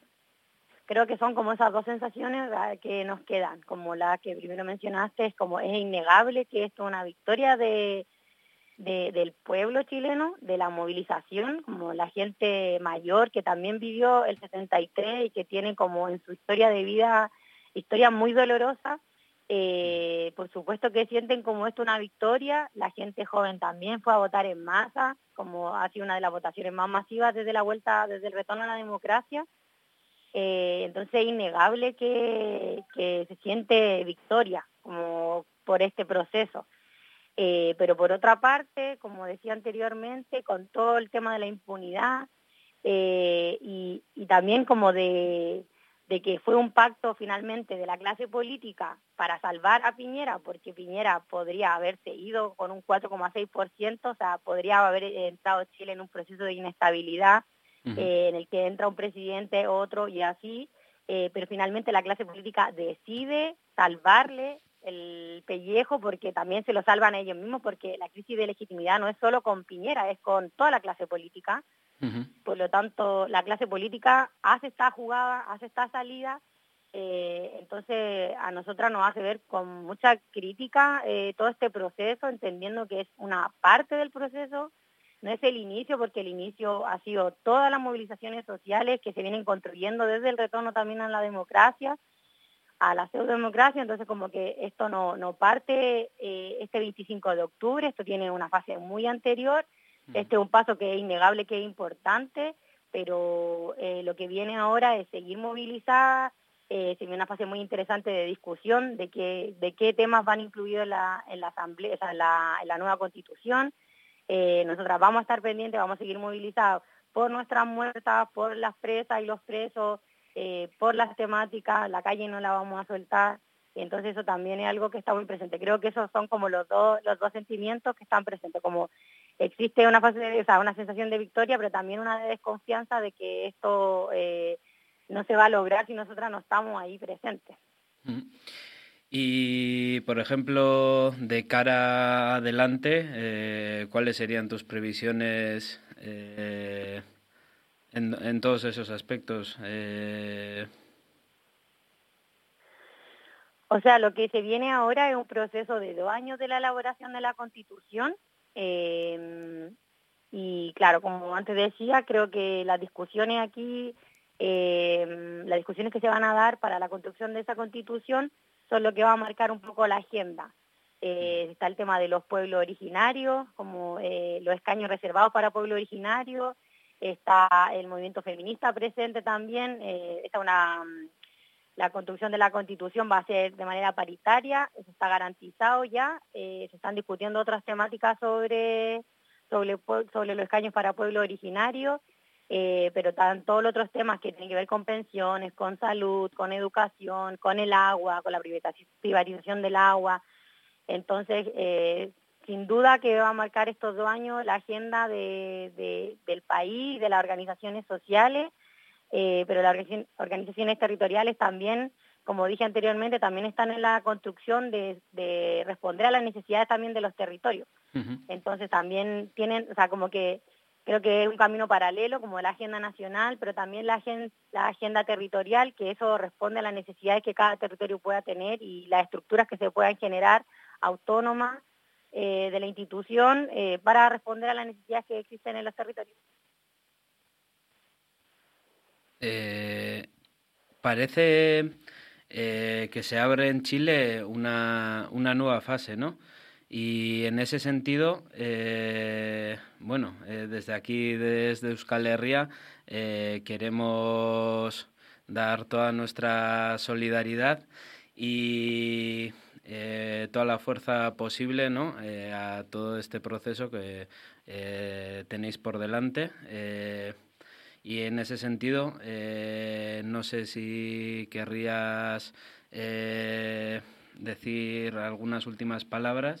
creo que son como esas dos sensaciones que nos quedan, como la que primero mencionaste, es como es innegable que esto es una victoria de, de, del pueblo chileno, de la movilización, como la gente mayor que también vivió el setenta y tres y que tiene como en su historia de vida, historia muy dolorosa. Eh, por supuesto que sienten como esto una victoria, la gente joven también fue a votar en masa, como ha sido una de las votaciones más masivas desde la vuelta, desde el retorno a la democracia. Eh, entonces es innegable que, que se siente victoria como por este proceso. Eh, pero por otra parte, como decía anteriormente, con todo el tema de la impunidad eh, y, y también como de, de que fue un pacto finalmente de la clase política para salvar a Piñera, porque Piñera podría haberse ido con un cuatro coma seis por ciento, o sea, podría haber entrado Chile en un proceso de inestabilidad, uh-huh. eh, en el que entra un presidente, otro y así, eh, pero finalmente la clase política decide salvarle el pellejo, porque también se lo salvan a ellos mismos, porque la crisis de legitimidad no es solo con Piñera, es con toda la clase política. Uh-huh. Por lo tanto, la clase política hace esta jugada, hace esta salida, eh, entonces a nosotras nos hace ver con mucha crítica eh, todo este proceso, entendiendo que es una parte del proceso, no es el inicio, porque el inicio ha sido todas las movilizaciones sociales que se vienen construyendo desde el retorno también a la democracia, a la pseudodemocracia. Entonces como que esto no, no parte eh, este veinticinco de octubre, esto tiene una fase muy anterior. Este es un paso que es innegable, que es importante, pero eh, lo que viene ahora es seguir movilizada. Eh, se viene una fase muy interesante de discusión de qué, de qué temas van incluidos en la, en la asamblea, o sea, en la, en la nueva constitución. Eh, nosotras vamos a estar pendientes, vamos a seguir movilizados por nuestras muertas, por las presas y los presos, eh, por las temáticas, la calle no la vamos a soltar. Entonces eso también es algo que está muy presente. Creo que esos son como los dos, los dos sentimientos que están presentes, como existe una fase de, o sea, una sensación de victoria, pero también una de desconfianza de que esto eh, no se va a lograr si nosotras no estamos ahí presentes. Y, por ejemplo, de cara adelante, eh, ¿cuáles serían tus previsiones eh, en, en todos esos aspectos? Eh... O sea, lo que se viene ahora es un proceso de dos años de la elaboración de la Constitución. Eh, y claro, como antes decía, creo que las discusiones aquí, eh, las discusiones que se van a dar para la construcción de esa Constitución son lo que va a marcar un poco la agenda. Eh, está el tema de los pueblos originarios, como eh, los escaños reservados para pueblos originarios, está el movimiento feminista presente también, eh, está una... La construcción de la Constitución va a ser de manera paritaria, eso está garantizado ya, eh, se están discutiendo otras temáticas sobre, sobre, sobre los escaños para pueblos originarios, eh, pero están todos los otros temas que tienen que ver con pensiones, con salud, con educación, con el agua, con la privatización del agua. Entonces, eh, sin duda que va a marcar estos dos años la agenda de, de, del país, de las organizaciones sociales. Eh, pero las organizaciones territoriales también, como dije anteriormente, también están en la construcción de, de responder a las necesidades también de los territorios. Uh-huh. Entonces también tienen, o sea, como que creo que es un camino paralelo, como la agenda nacional, pero también la agenda, la agenda territorial, que eso responde a las necesidades que cada territorio pueda tener y las estructuras que se puedan generar autónomas eh, de la institución eh, para responder a las necesidades que existen en los territorios. Eh, parece eh, que se abre en Chile una, una nueva fase, ¿no? Y en ese sentido, eh, bueno, eh, desde aquí, desde Euskal Herria, eh, queremos dar toda nuestra solidaridad y eh, toda la fuerza posible, ¿no? Eh, a todo este proceso que eh, tenéis por delante. Eh, Y en ese sentido, eh, no sé si querrías eh, decir algunas últimas palabras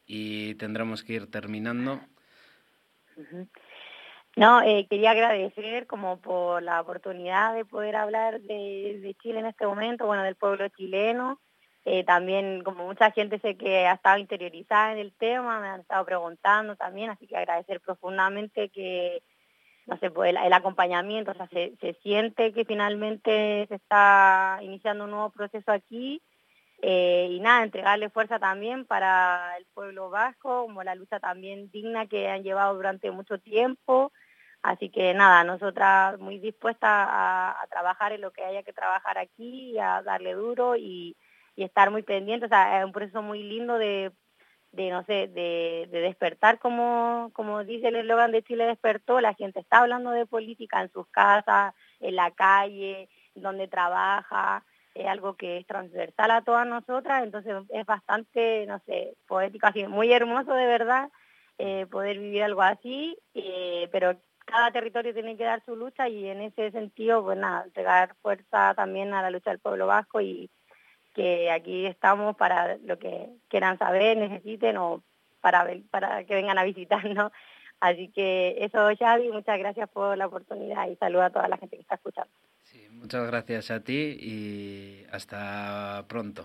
y tendremos que ir terminando. Uh-huh. No, eh, quería agradecer como por la oportunidad de poder hablar de, de Chile en este momento, bueno, del pueblo chileno. Eh, también, como mucha gente sé que ha estado interiorizada en el tema, me han estado preguntando también, así que agradecer profundamente que, no sé, pues el, el acompañamiento, o sea, se, se siente que finalmente se está iniciando un nuevo proceso aquí. Eh, y nada, entregarle fuerza también para el pueblo vasco, como la lucha también digna que han llevado durante mucho tiempo. Así que nada, nosotras muy dispuestas a, a trabajar en lo que haya que trabajar aquí, y a darle duro y, y estar muy pendientes. O sea, es un proceso muy lindo de, de no sé, de, de despertar, como, como dice el eslogan de Chile Despertó. La gente está hablando de política en sus casas, en la calle, donde trabaja. Es algo que es transversal a todas nosotras, entonces es bastante, no sé, poético, así, muy hermoso de verdad eh, poder vivir algo así, eh, pero cada territorio tiene que dar su lucha y en ese sentido, pues nada, entregar fuerza también a la lucha del pueblo vasco y que aquí estamos para lo que quieran saber, necesiten o para, para que vengan a visitarnos. Así que eso, Xavi, muchas gracias por la oportunidad y saludo a toda la gente que está escuchando. Sí, muchas gracias a ti y hasta pronto.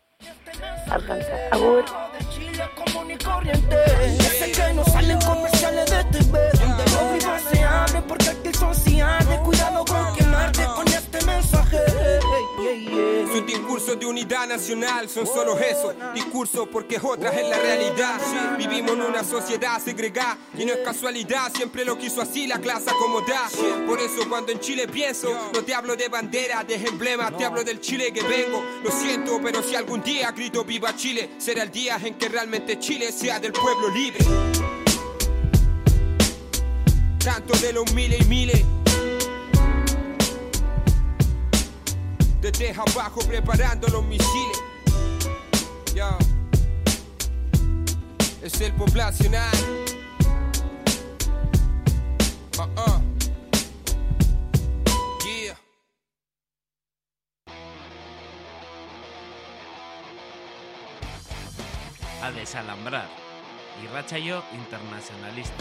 Agur. Ese que no salen comerciales de T V, donde los vivos se abren porque aquí son cianes. Cuidado con quemarte con este mensaje. Sus discursos de unidad nacional son solo eso, discursos porque otras es la realidad. Vivimos en una sociedad segregada y no es casualidad, siempre lo quiso así la clase acomodada. Por eso cuando en Chile pienso, no te hablo de bandera, de emblemas, te hablo del Chile que vengo. Lo siento, pero si algún día grito viva Chile, será el día en que realmente Chile sea del pueblo libre. Tanto de los miles y miles, desde abajo preparando los misiles. Yo. Es el poblacional. Uh-uh. Yeah. A desalambrar. Irratsaio internacionalista.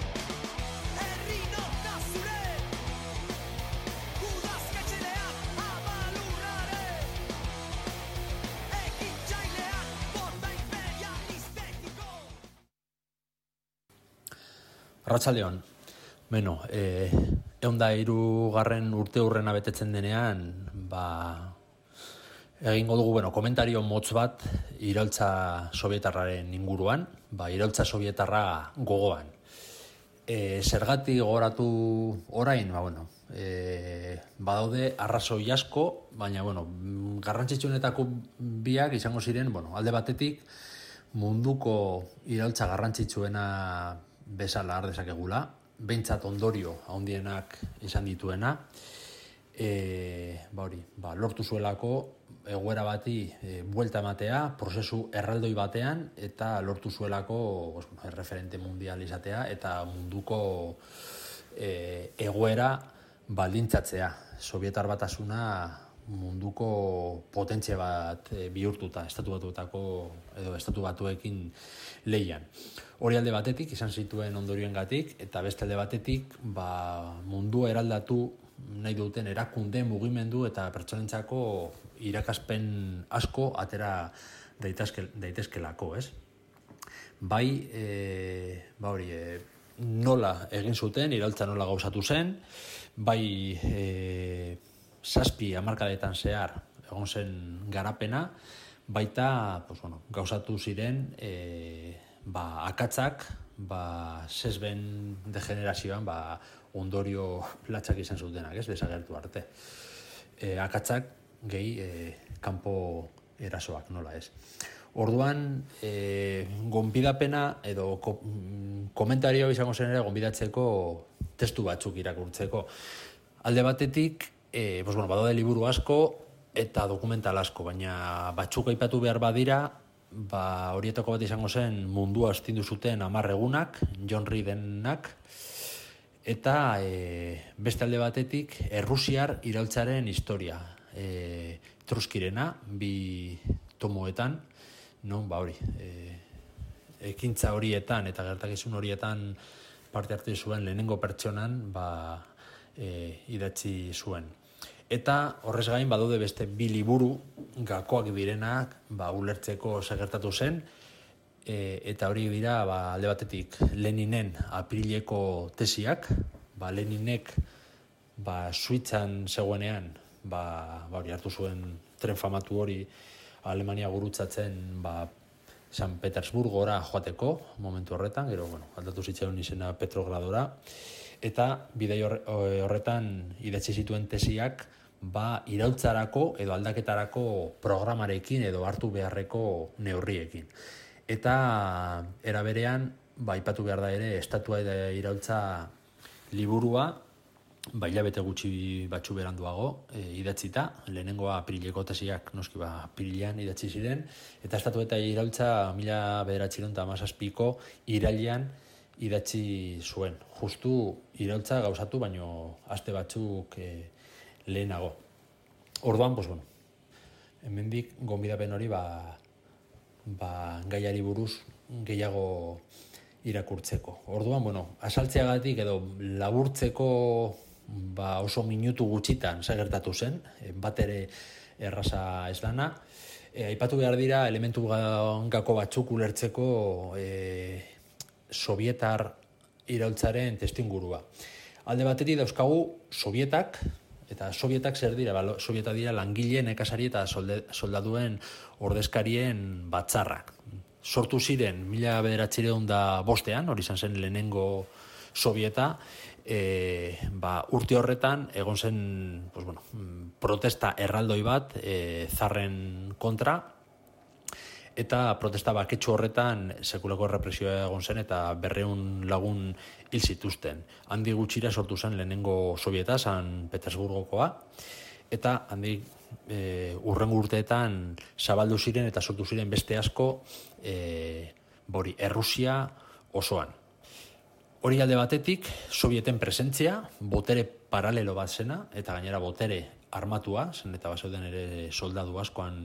Arratsaldeon. Beno, eh, egun da hirugarren urte hurrena betetzen denean, ba, egingo dugu, bueno, komentario motz bat iraultza sovietarraren inguruan, ba, iraultza sovietarra gogoan. E, zergatik gogoratu orain, ba, bueno, e, badaude arrazoi asko, baina, bueno, garrantzitsuenetako biak izango ziren, bueno, alde batetik munduko iraultza garrantzitsuena bezala har dezakegula, behintzat ondorio handienak izan dituena, e, ba hori, ba, lortu zuelako egoera bati e, buelta ematea, prozesu erraldoi batean, eta lortu zuelako pues, erreferente mundial izatea, eta munduko e, egoera baldintzatzea. Sovietar batasuna munduko potentzia bat e, bihurtuta, estatu batuetako edo estatu batuekin lehian. Hori alde batetik izan zituen ondorioengatik, eta beste alde batetik ba, mundua eraldatu nahi duten erakunde, mugimendu eta pertsonentzako irakaspen asko atera daitezke, daitezkelako, ez? Bai, e, ba hori, e, nola egin zuten, iraultza nola gauzatu zen, bai e, zazpi hamarkadetan zehar egon zen garapena, baita pues, bueno, gauzatu ziren e, ba, akatzak, ba, sesben degenerazioan ba, ondorio platzak izan zutenak, ez, desagertu arte. E, akatzak gehi e, kanpo erasoak, nola ez. Orduan, e, gonbidapena edo ko, komentario izango zen ere gonbidatzeko testu batzuk irakurtzeko. Alde batetik, e, pues, bueno, badaude liburu asko eta dokumental asko, baina batzuk aipatu behar badira, ba, horietako bat izango zen mundua astindu zuten hamar egunak, John Reedenak, eta e, beste alde batetik errusiar iraultzaren historia, e, Troskirena, bi tomoetan, non, ba hori, e, ekintza horietan eta gertakizun horietan parte hartu zuen lehenengo pertsonan ba, e, idatzi zuen. Eta horrez gain badaude beste bi liburu gakoak direnak ba, ulertzeko segertatu zen, e, eta hori dira ba, alde batetik Leninen aprileko tesiak, ba, Leninek ba, Suitzan zegoenean ba, ba, hori hartu zuen tren famatu hori Alemania gurutzatzen ba, San Petersburgora joateko momentu horretan, gero bueno, aldatu zitzaion izena Petrogradora, eta bidai horretan idatzi zituen tesiak ba, iraultzarako edo aldaketarako programarekin edo hartu beharreko neurriekin. Eta era berean, ba, aipatu behar da ere, estatua eta iraultza liburua, ba, hilabete gutxi batzu beranduago e, idatzita, lehenengoa aprileko tesiak noski ba, apirilean idatzi ziren, eta estatua eta iraultza mila bederatziehun eta hamazazpiko irailean idatzi zuen. Justu iraultza gauzatu, baino aste batzuk e, lehenago. Orduan, pues bueno, hemendik gonbidapen hori ba, ba, gaiari buruz gehiago irakurtzeko. Orduan, bueno, asaltzeagatik edo laburtzeko ba, oso minutu gutxitan segertatu zen, bat ere erraza ez dana. E, aipatu behar dira elementu gako batzuk ulertzeko e, sovietar iraultzaren testingurua. Alde batetik dauzkagu sovietak, eta sovietak zer dira? Ba, sovietak dira langile, nekazari eta solde, soldaduen ordezkarien batzarrak. Sortu ziren mila bederatziehun eta bostean, hori izan zen lehenengo sovieta, e, ba, urte horretan egon zen pues, bueno, protesta erraldoi bat e, zarren kontra, eta protesta baketsu horretan sekulako represioa egon zen eta berreun lagun hil zituzten. Handi gutxira sortu zen lehenengo sovieta, San Petersburgokoa, eta handi e, urrengo urteetan zabaldu ziren eta sortu ziren beste asko e, bori, Errusia osoan. Hori alde batetik, sovieten presentzia, botere paralelo bat zena, eta gainera botere armatua, zen eta bazeuden ere soldadu askoan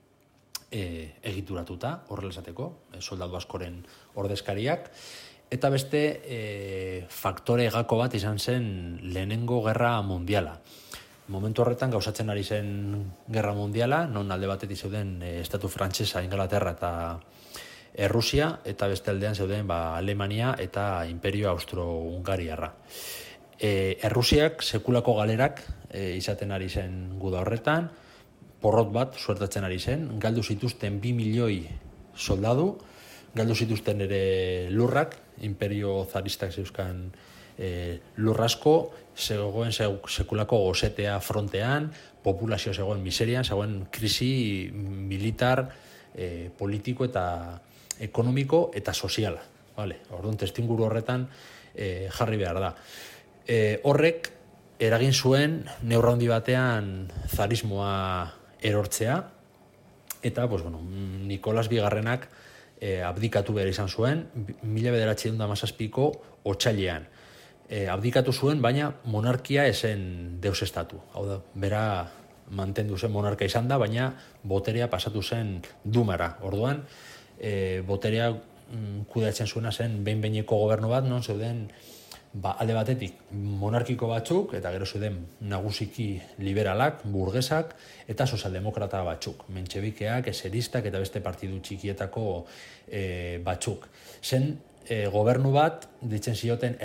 e, egituratuta, horrela esateko, e, soldadu askoren ordezkariak, eta beste e, faktore gako bat izan zen lehenengo gerra mundiala. Momentu horretan gauzatzen ari zen gerra mundiala, non alde batetik zeuden e, estatu frantsesa, Inglaterra eta Errusia, eta beste aldean zeuden ba, Alemania eta Imperio Austro-Hungariarra. E, Errusiak sekulako galerak e, izaten ari zen guda horretan, porrot bat suertatzen ari zen, galdu zituzten bi milioi soldadu, galdu zituzten ere lurrak, Imperio zaristak zeuzkan e, lurrasko, zegoen sekulako gozetea frontean, populazio zegoen miserian, zegoen krisi militar, e, politiko eta ekonomiko eta soziala. Vale, orduan testinguru horretan e, jarri behar da. E, horrek eragin zuen neurra handi batean zarismoa erortzea, eta pues, bueno, Nikolas Bigarrenak e, abdikatu behar izan zuen, mila bederatziehun eta hamazazpiko otsailean. E, abdikatu zuen, baina monarkia esen deus estatu. Hau da, bera mantendu zen monarka izan da, baina boterea pasatu zen dumara. Orduan, E, boterea mm, kudeatzen zuena zen behin-behineko gobernu bat, non zeuden ba, alde batetik monarkiko batzuk, eta gero zeuden nagusiki liberalak, burgesak, eta sozialdemokrata batzuk, mentxebikeak, eseristak eta beste partidu txikietako e, batzuk. Zen e, gobernu bat, ditzen zioten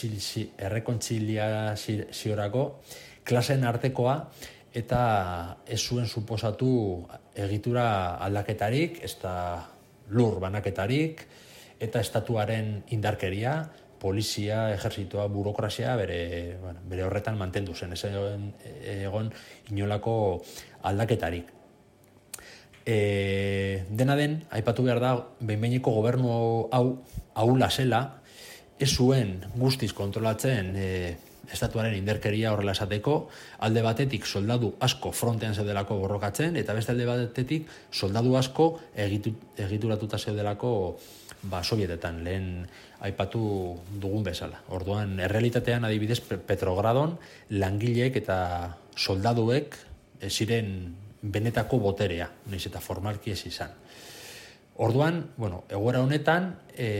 errekontziliaziorako klasen artekoa, eta ez zuen suposatu egitura aldaketarik, ez da lur banaketarik, eta estatuaren indarkeria, polizia, ejerzitoa, burokrazia, bere, bueno, bere horretan mantendu zen, ez egon, egon inolako aldaketarik. E, dena den, aipatu behar da, behin-behineko gobernu hau, ahula zela, ez zuen guztiz kontrolatzen e, estatuaren indarkeria horrela esateko, alde batetik soldadu asko frontean zeudelako borrokatzen, eta beste alde batetik soldadu asko egitu, egituratuta zeudelako ba, sovietetan, lehen aipatu dugun bezala. Orduan, errealitatean adibidez Petrogradon langileek eta soldaduek ziren benetako boterea, nahiz eta formalki ez izan. Orduan, bueno, egoera honetan,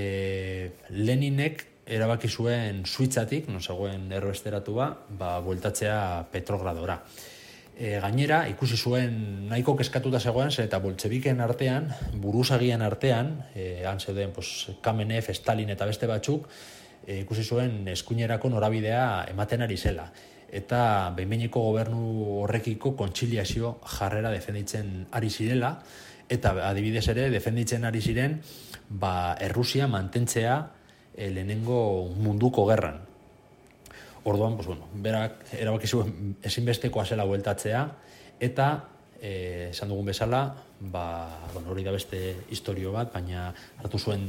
e, Leninek erabaki zuen Suitzatik, non zegoen erroesteratua, ba, bueltatzea Petrogradora. E, gainera, ikusi zuen nahiko keskatuta zegoen, zer eta boltxebiken artean, buruzagien artean, e, han zeuden pues, Kamenev, Stalin eta beste batzuk, e, ikusi zuen eskuinerako norabidea ematen ari zela. Eta behin-behineko gobernu horrekiko kontziliazio jarrera defenditzen ari zirela, eta adibidez ere, defenditzen ari ziren, ba, Errusia mantentzea e, lehenengo munduko gerran. Orduan, pues, bueno, berak erabaki zuen ezinbestekoa zela bueltatzea, eta e, esan dugun bezala, ba, bueno, hori da beste historio bat, baina hartu zuen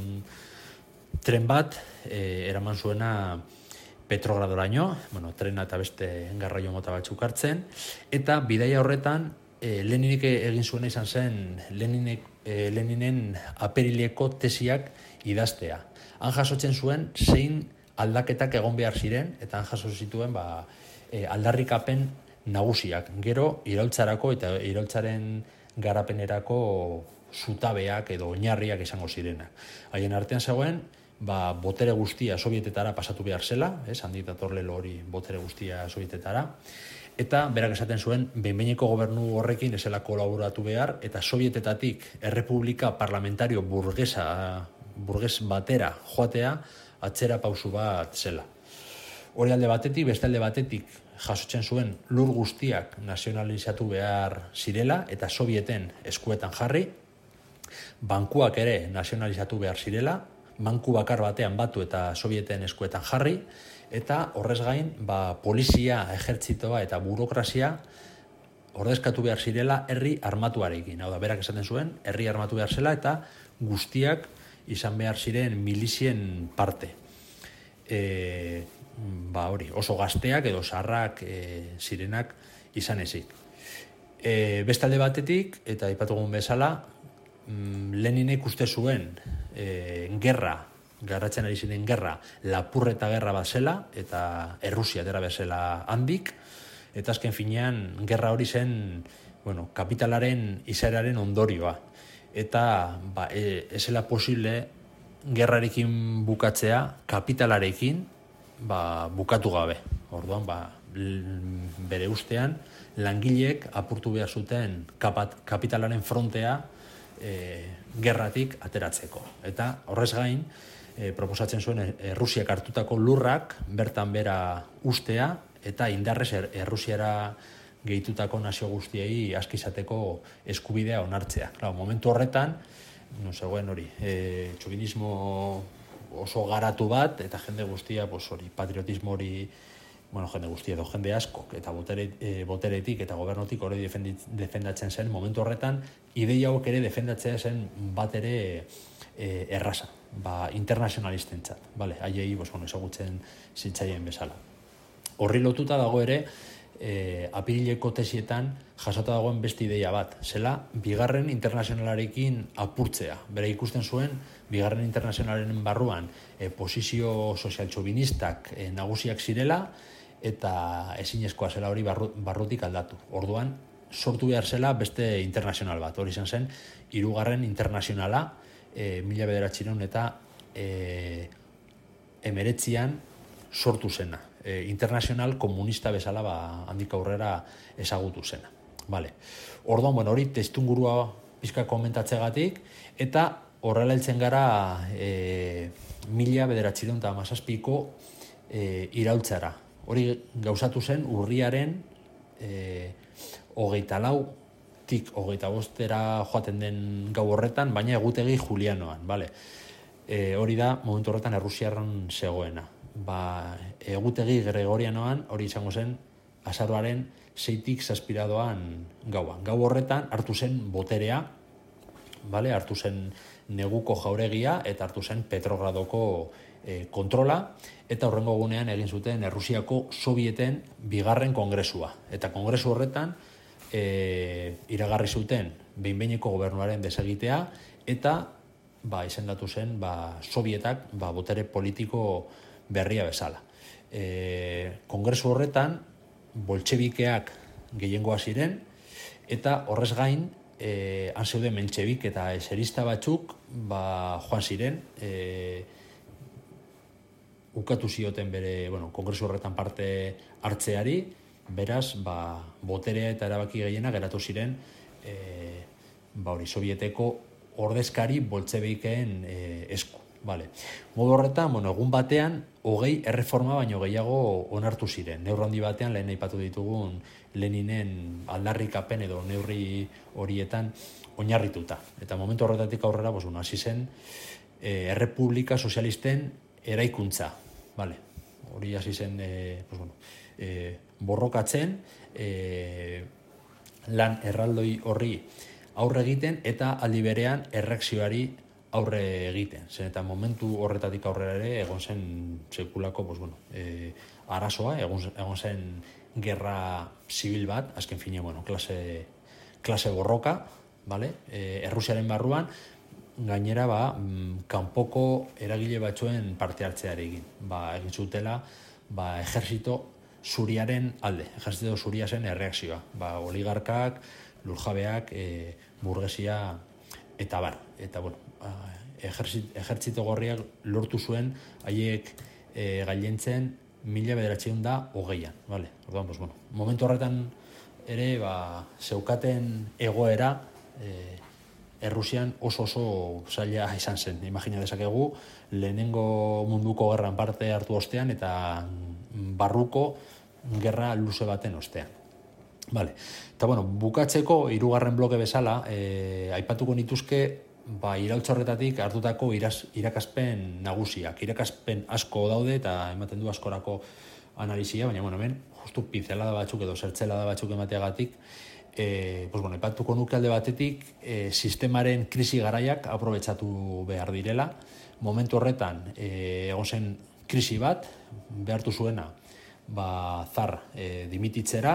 tren bat, e, eraman zuena Petrogradoraino, bueno, trena eta beste garraio mota batzuk hartzen, eta bidaia horretan, E, Leninek egin zuena izan zen Leninek, e, Leninen aperileko tesiak idaztea. Han jasotzen zuen zein aldaketak egon behar ziren, eta han jaso zituen ba, e, aldarrikapen nagusiak. Gero, iraultzarako eta iraultzaren garapenerako zutabeak edo oinarriak izango zirenak. Haien artean zegoen, ba, botere guztia sovietetara pasatu behar zela, ez, handik datorlelo hori botere guztia sovietetara, eta berak esaten zuen, behin-behineko gobernu horrekin ezela kolaboratu behar, eta sovietetatik errepublika parlamentario burgesa, burges batera joatea, atzera pausu bat zela. Hori alde batetik, beste alde batetik jasotzen zuen lur guztiak nazionalizatu behar zirela, eta sovieten eskuetan jarri, bankuak ere nazionalizatu behar zirela, banku bakar batean batu eta sovieten eskuetan jarri, eta horrez gain, ba, polizia, ejertzitoa eta burokrazia ordezkatu behar zirela herri armatuarekin. Hau da, berak esaten zuen, herri armatu behar zela eta guztiak izan behar ziren milizien parte. E, ba, hori, oso gazteak edo sarrak e, zirenak izan ezik. E, bestalde batetik, eta aipatugun bezala, Leninek uste zuen e, gerra, garratzen ari ziren gerra, lapurreta gerra bat zela, eta Errusia dera bezala handik, eta azken finean gerra hori zen, bueno, kapitalaren izaeraren ondorioa. Eta ba, e, ezela posible gerrarekin bukatzea kapitalarekin ba, bukatu gabe. Orduan, ba, bere ustean, langileek apurtu behar zuten kapat, kapitalaren frontea e, gerratik ateratzeko. Eta horrez gain, E, proposatzen zuen Errusiak hartutako lurrak bertan bera ustea eta indarrez er, Errusiara gehitutako nazio guztiei aski izateko eskubidea onartzea. Claro, momentu horretan, no zegoen hori, e, txovinismo oso garatu bat eta jende guztia, pues, hori, patriotismo hori, bueno, jende guztia edo jende asko eta botere, e, boteretik eta gobernotik hori defendatzen zen momentu horretan, ideia hauek ere defendatzea zen bat ere e, erraza. Ba, internazionalistentzat, vale, haiei, pues, bueno, ezagutzen zitzaien bezala. Horri lotuta dago ere, e, apirileko tesietan jasota dagoen beste ideia bat, zela bigarren internazionalarekin apurtzea. Bere ikusten zuen, bigarren internazionalaren barruan e, posizio sozial-txovinistak e, nagusiak zirela, eta ezinezkoa zela hori barru, barrutik aldatu. Orduan, sortu behar zela beste internazional bat, hori izan zen, hirugarren internazionala, E, mila bederatzireun eta e, emeretzian sortu zena. E, internazional komunista bezala ba, handik aurrera ezagutu zena. Vale. Orduan, bueno, hori testungurua pizka komentatzegatik, eta horrela heltzen gara e, mila bederatzireun eta hamazazpiko e, iraultzara. Hori gauzatu zen urriaren e, hogeita lau hogeita bostera joaten den gau horretan, baina egutegi julianoan, bale? E, hori da, momentu horretan Errusiarran zegoena. Ba, egutegi gregorianoan, hori izango zen, azaroaren seitik zazpiradoan gaua. Gau horretan hartu zen boterea, bale? Hartu zen neguko jauregia, eta hartu zen Petrogradoko e, kontrola, eta horrengo gunean egin zuten Errusiako sovieten bigarren kongresua. Eta kongresu horretan, E, iragarri zuten behin-behineko gobernuaren desegitea eta ba, izendatu zen ba, sovietak ba, botere politiko berria bezala. E, kongresu horretan boltxebikeak gehiengoa ziren eta horrez gain e, han zeuden mentxebik eta eserista batzuk ba, joan ziren, e, ukatu zioten bere, bueno, kongresu horretan parte hartzeari, beraz, ba, boterea eta erabaki gehiena geratu ziren e, ba, hori, sovieteko ordezkari boltxebikeen e, esku. Vale. Modu horretan, bueno, egun batean, hogei erreforma baino gehiago onartu ziren. Neurri handi batean, lehen aipatu ditugun Leninen aldarrikapen edo neurri horietan oinarrituta. Eta momentu horretatik aurrera, pues, hasi zen, e, Errepublika Sozialisten eraikuntza. Vale. Hori hasi zen, e, pues, bueno, e, borrokatzen, e, lan erraldoi horri aurre egiten eta aldi berean erreakzioari aurre egiten. Zen eta momentu horretatik aurrera ere egon zen sekulako, pues, bueno, e, arazoa, egon, egon zen gerra zibil bat, azken fine, bueno, klase, klase borroka, vale? E, Errusiaren barruan, gainera, ba, kanpoko eragile batzuen parte hartzearekin. Ba, egin zutela, ba, ejerzito zuriaren alde, ejerzito zuria zen erreakzioa. Ba, oligarkak, lurjabeak, e, burgesia eta bar. Eta, bueno, ejertzito gorriak lortu zuen haiek e, gailentzen mila bederatziehun da hogeian. Vale? Orduan, pues, bueno, momentu horretan ere ba, zeukaten egoera e, Errusian oso oso zaila izan zen. Imagina dezakegu, lehenengo munduko gerran parte hartu ostean eta barruko gerra luze baten ostean. Vale. Eta, bueno, bukatzeko hirugarren bloke bezala, e, aipatuko nituzke ba, iraultza horretatik hartutako iraz, irakaspen nagusiak. Irakaspen asko daude eta ematen du askorako analizia, baina, bueno, hemen, justu pinzelada batzuk edo zertzelada batzuk emateagatik, e, pues, bueno, aipatuko nuke alde batetik, e, sistemaren krisi garaiak aprobetxatu behar direla. Momentu horretan, e, egon zen krisi bat, behartu zuena, ba, zar e, dimititzera,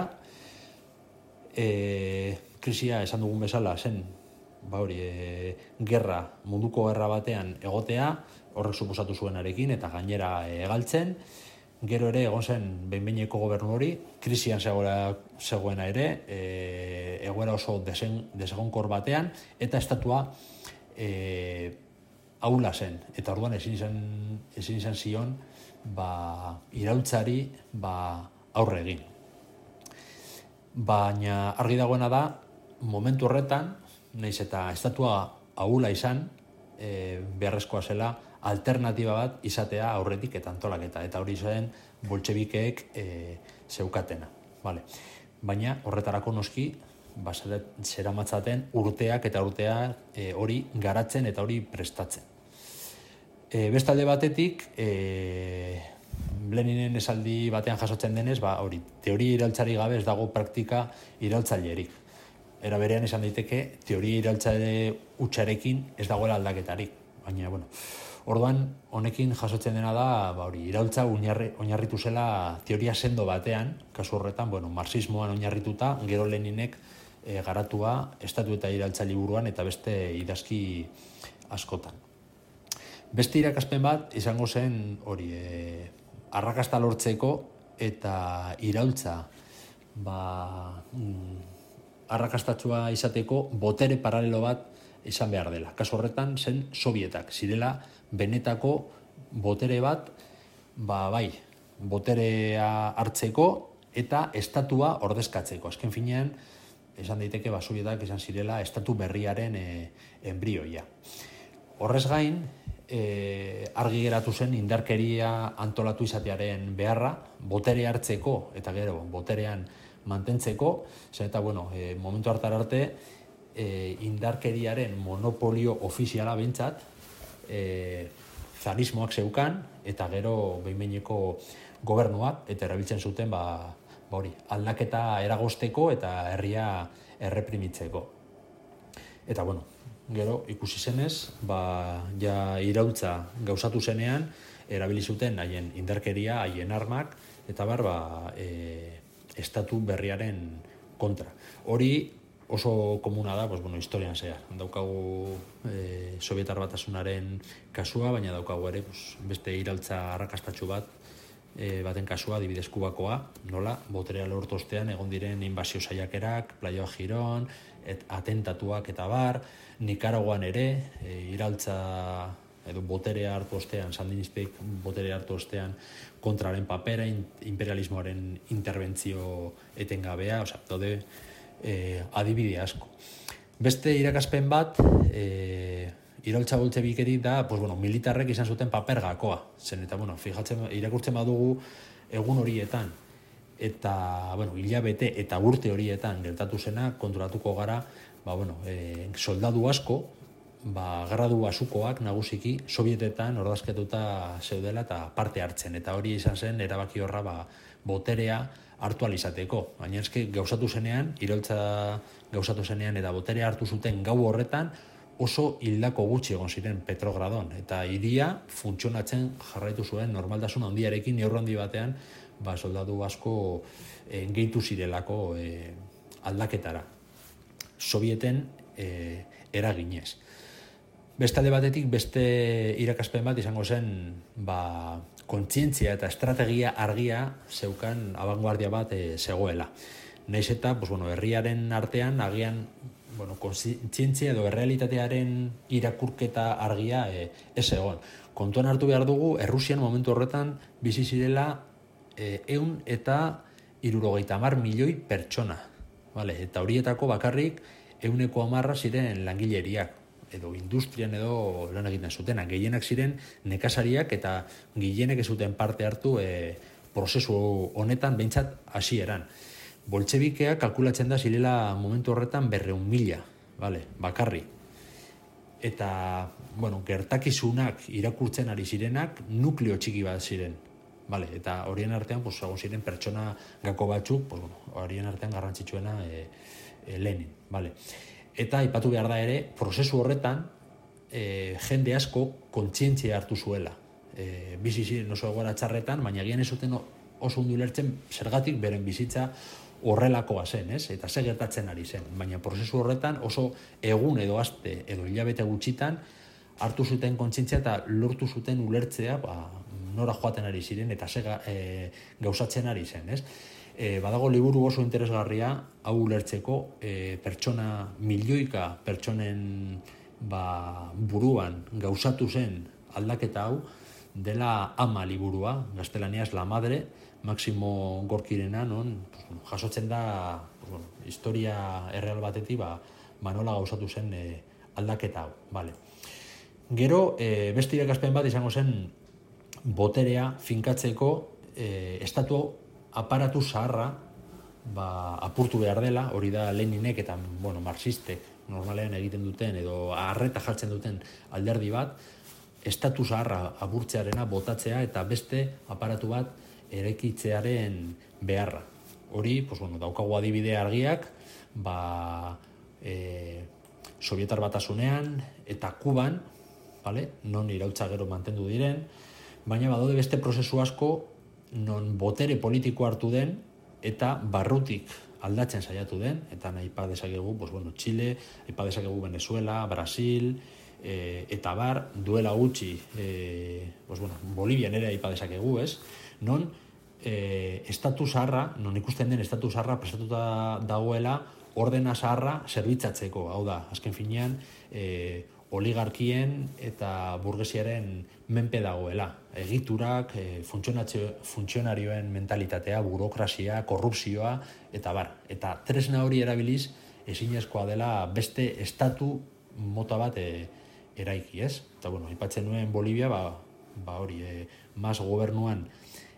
e, krisia esan dugun bezala zen, ba hori, e, gerra, munduko gerra batean egotea, horrek suposatu zuenarekin eta gainera egaltzen, gero ere egon zen behin-behineko gobernu hori, krisian zegoena ere, e, egoera oso desen, desegonkor batean, eta estatua e, aula zen, eta orduan ezin izan, ezin izan zion ba, iraultzari ba, aurre egin. Baina argi dagoena da, momentu horretan, nahiz eta estatua ahula izan, e, beharrezkoa zela alternatiba bat izatea aurretik eta antolaketa. Eta hori zen boltxebikeek e, zeukatena. Vale. Baina horretarako noski, ba, zera matzaten urteak eta urteak e, hori garatzen eta hori prestatzen. E, bestalde batetik, e, Leninen esaldi batean jasotzen denez, ba, hori, teoria iraultzari gabe ez dago praktika iraultzailerik. Era berean esan daiteke, teoria iraultzaile hutsarekin ez dagoela aldaketarik. Baina, bueno, orduan, honekin jasotzen dena da, ba, hori, iraultza oinarri, oinarritu zela teoria sendo batean, kasu horretan, bueno, marxismoan oinarrituta, gero Leninek e, garatua estatu eta iraultza liburuan eta beste idazki askotan. Beste irakaspen bat izango zen hori, e, arrakasta lortzeko eta iraultza ba, mm, arrakastatsua izateko botere paralelo bat izan behar dela. Kasu horretan zen Sovietak, zirela benetako botere bat, ba, bai, boterea hartzeko eta estatua ordezkatzeko. Azken finean, esan daiteke ba, Sovietak izan zirela estatu berriaren e, enbrioia. Horrez gain, e, argi geratu zen indarkeria antolatu izatearen beharra, botere hartzeko eta gero boterean mantentzeko, zen eta, bueno, e, momentu hartara arte, e, indarkeriaren monopolio ofiziala behintzat, e, zarismoak zeukan, eta gero behin-behineko gobernuak, eta erabiltzen zuten, ba, ba hori, aldaketa eragozteko eta herria erreprimitzeko. Eta, bueno, gero, ikusi zenez, ba, ja iraultza gauzatu zenean, erabili zuten haien indarkeria, haien armak, eta bar, ba, e, estatu berriaren kontra. Hori oso komuna da, pues, bueno, historian zehar. Daukagu e, Sovietar Batasunaren kasua, baina daukagu ere pues, beste iraultza arrakastatsu bat e, baten kasua, adibidez Kubakoa, nola, boterea lortu ostean egon diren inbasio saiakerak, Playoa Giron, et, atentatuak eta bar, Nikaraguan ere, e, iraultza edo boterea hartu ostean, sandinistek boterea hartu ostean, kontraren papera, imperialismoaren interbentzio etengabea, osea, daude e, adibide asko. Beste irakaspen bat, e, iraultza boltxebikeri da, pues, bueno, militarrek izan zuten paper gakoa. Zen, eta, bueno, fijatzen, irakurtzen badugu egun horietan, eta, bueno, hilabete eta urte horietan gertatu zena, konturatuko gara, ba, bueno, e, soldadu asko, ba, gradu basukoak nagusiki Sovietetan ordazkatuta zeudela eta parte hartzen. Eta hori izan zen erabaki horra ba, boterea hartu alizateko. Baina eske gauzatu zenean, iraultza gauzatu zenean eta boterea hartu zuten gau horretan oso hildako gutxi egon ziren Petrogradon. Eta hiria funtzionatzen jarraitu zuen normaltasun handiarekin neurri handi batean ba, soldadu asko e, gehitu zirelako e, aldaketara. Sovieten e, eraginez. Bestalde batetik, beste irakaspen bat izango zen ba, kontzientzia eta estrategia argia zeukan abanguardia bat e, zegoela. Naiz eta pues, bueno, herriaren artean agian bueno, kontzientzia edo errealitatearen irakurketa argia e, ez egon. Kontuan hartu behar dugu, Errusian momentu horretan bizi zirela e, ehun eta hirurogeita hamar milioi pertsona. Vale? Eta horietako bakarrik ehuneko hamarra ziren langileriak, edo industrian edo lan egiten zutenak. Gehienak ziren nekazariak eta gehienek ez zuten parte hartu e, prozesu honetan behintzat hasieran. Boltxebikeak kalkulatzen da zirela momentu horretan berreun mila, vale, bakarri. Eta, bueno, gertakizunak irakurtzen ari zirenak nukleo txiki bat ziren. Vale, eta horien artean, pues, egon ziren pertsona gako batzuk, pues, bueno, horien artean garrantzitsuena e, e, Lenin, vale. Eta aipatu behar da ere, prozesu horretan e, jende asko kontzientzia hartu zuela. E, bizi ziren oso egoera txarretan, baina gian ez zuten oso ondo ulertzen zergatik beren bizitza horrelakoa zen, ez? Eta ze gertatzen ari zen. Baina prozesu horretan oso egun edo aste edo hilabete gutxitan hartu zuten kontzientzia eta lortu zuten ulertzea ba, nora joaten ari ziren eta ze e, gauzatzen ari zen, ez? E, badago liburu oso interesgarria hau ulertzeko e, pertsona, milioika pertsonen ba, buruan gauzatu zen aldaketa hau dela Ama liburua, gaztelaniaz La Madre, Maximo Gorkirena, non pues, jasotzen da pues, bueno, historia erreal batetik ba, ba nola gauzatu zen e, aldaketa hau. Vale. Gero, e, beste irakaspen bat izango zen boterea finkatzeko e, estatu aparatu zaharra ba, apurtu behar dela, hori da Leninek eta bueno, marxistek normalean egiten duten edo arreta jartzen duten alderdi bat, estatu zaharra apurtzearena botatzea eta beste aparatu bat erekitzearen beharra. Hori, pues, bueno, daukagu adibide argiak, ba, e, Sovietar Batasunean eta Kuban, vale? Non iraultza gero mantendu diren, baina badaude beste prozesu asko non botere politiko hartu den eta barrutik aldatzen saiatu den, eta nahi pa dezakegu, pues, bueno, Chile, aipa dezakegu Venezuela, Brasil, e, eta bar, duela gutxi, e, pues, bueno, Bolivian ere aipa dezakegu, ez? Non e, estatu zaharra, non ikusten den estatu zaharra prestatuta dagoela ordena zaharra zerbitzatzeko, hau da, azken finean, e, oligarkien eta burgesiaren menpe dagoela. Egiturak, e, funtzionarioen mentalitatea, burokrazia, korrupzioa, eta bar. Eta tresna hori erabiliz, ezinezkoa dela beste estatu mota bat e, eraiki, ez? Eta, bueno, aipatzen nuen Bolivia, ba, ba hori, e, mas gobernuan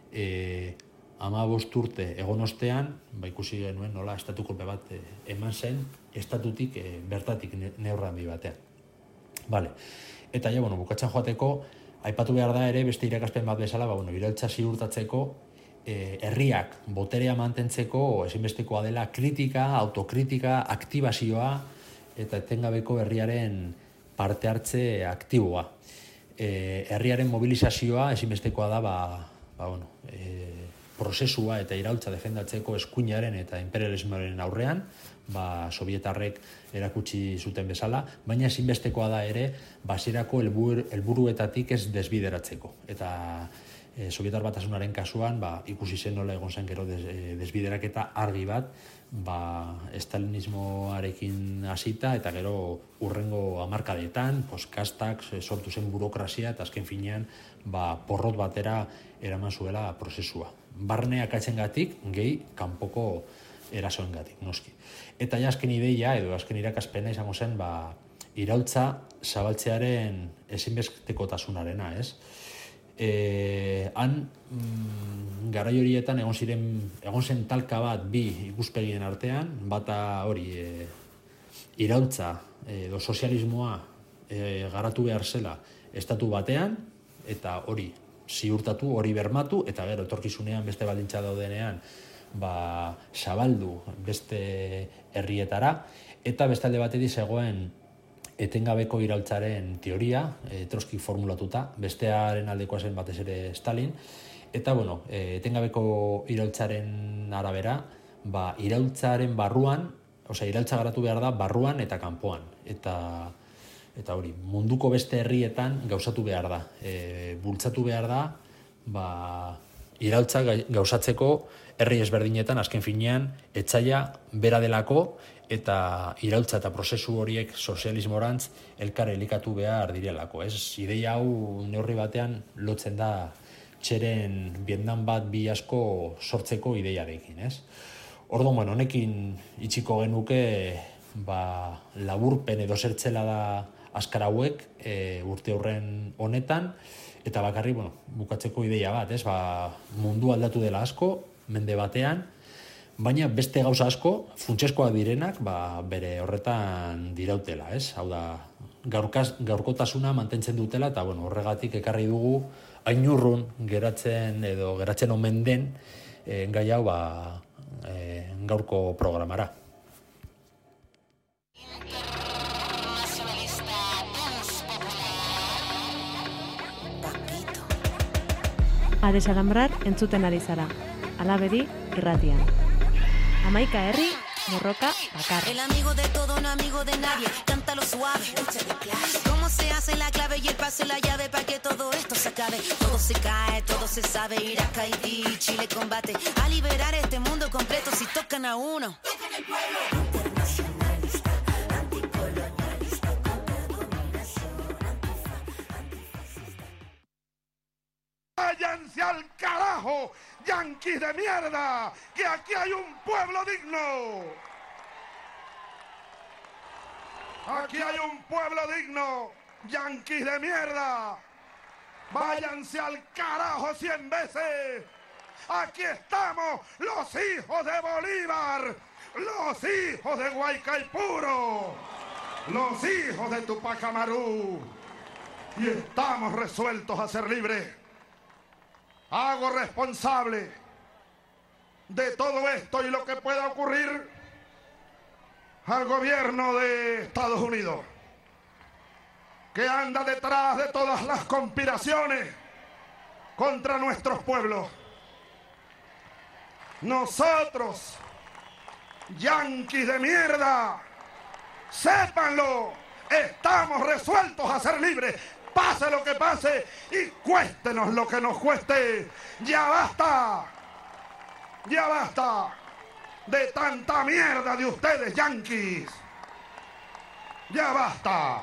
e, ama bost urte egon ostean, ba ikusi genuen nola estatu kolpe bat e, eman zen, estatutik e, bertatik neurra handi batean. Vale. Eta ja, bueno, bukatzen joateko, aipatu behar da ere, beste irakaspen bat bezala, ba, bueno, iraultza ziurtatzeko, eh, herriak boterea mantentzeko ezinbestekoa dela kritika, autokritika, aktibazioa eta etengabeko herriaren parte hartze aktiboa. Eh, herriaren mobilizazioa ezinbestekoa da, ba, ba, bueno, eh, prozesua eta iraultza defendatzeko eskuinaren eta imperialismoaren aurrean, ba, sovietarrek erakutsi zuten bezala, baina ezinbestekoa da ere, basirako helbur, helburuetatik ez desbideratzeko. Eta e, Sobietar Batasunaren kasuan, ba, ikusi zen nola egon zen gero des, e, desbideraketa argi bat, ba, estalinismoarekin hasita eta gero urrengo hamarkadetan, pues, kastak sortu zen burokrazia eta azken finean ba, porrot batera eraman zuela prozesua. Barne akatzengatik, gehi kanpoko erasoengatik, noski. Eta ja azken ideia edo azken irakaspena izango zen ba, iraultza zabaltzearen ezinbestekotasunarena, ez? E, han mm, garai horietan egon ziren egon zen talka bat bi ikuspegien artean, bata hori e, iraultza edo sozialismoa e, garatu behar zela estatu batean, eta hori ziurtatu, hori bermatu, eta gero etorkizunean beste baldintza daudenean ba, zabaldu beste herrietara, eta beste alde batetik zegoen etengabeko iraultzaren teoria, e, Trotsky formulatuta, bestearen aldekoa zen batez ere Stalin, eta bueno, e, etengabeko iraultzaren arabera, ba, iraultzaren barruan, osea, iraultza garatu behar da barruan eta kanpoan, eta eta hori, munduko beste herrietan gauzatu behar da, e, bultzatu behar da, ba, iraultza gauzatzeko herri ezberdinetan azken finean etsaia bera delako, eta iraultza eta prozesu horiek sozialismorantz elkar elikatu behar direlako. Ez, ideia hau neurri batean lotzen da txeren Vietnam bat bi asko sortzeko ideiarekin, ez? Orduan, bueno, honekin itxiko genuke ba, laburpen edo zertzela da azkar hauek e, urte horren honetan, eta bakarri, bueno, bukatzeko ideia bat, ez? Ba, mundu aldatu dela asko, mende batean, baina beste gauza asko, funtsezkoak direnak, ba, bere horretan dirautela, ez? Hau da, gaurkaz, gaurkotasuna mantentzen dutela, eta bueno, horregatik ekarri dugu, ainurrun geratzen edo geratzen omen den e, gai hau ba, e, gaurko programara. A desalambrar entzuten ari zara, Alabedi irratian. Amaika herri, borroka bakar. El amigo de todo, no amigo de nadie, cántalo suave. Cómo se hace la clave y el paso y la llave para que todo esto se acabe. Todo se cae, todo se sabe, Irak, Haití, Chile combate a liberar este mundo completo si tocan a uno. Tocan el pueblo. Internacionalista, anticolonialista, contra dominación, antifa, antifascista. ¡Váyanse al carajo, yanquis de mierda! ¡Que aquí hay un pueblo digno! ¡Aquí hay un pueblo digno, yanquis de mierda! ¡Váyanse al carajo cien veces! ¡Aquí estamos, los hijos de Bolívar! ¡Los hijos de Guaycaipuro! ¡Los hijos de Tupac Amaru! Y estamos resueltos a ser libres. Hago responsable de todo esto y lo que pueda ocurrir al gobierno de Estados Unidos, que anda detrás de todas las conspiraciones contra nuestros pueblos. Nosotros, yanquis de mierda, sépanlo, estamos resueltos a ser libres. Pase lo que pase y cuéstenos lo que nos cueste. Ya basta, ya basta de tanta mierda de ustedes, yanquis. Ya basta,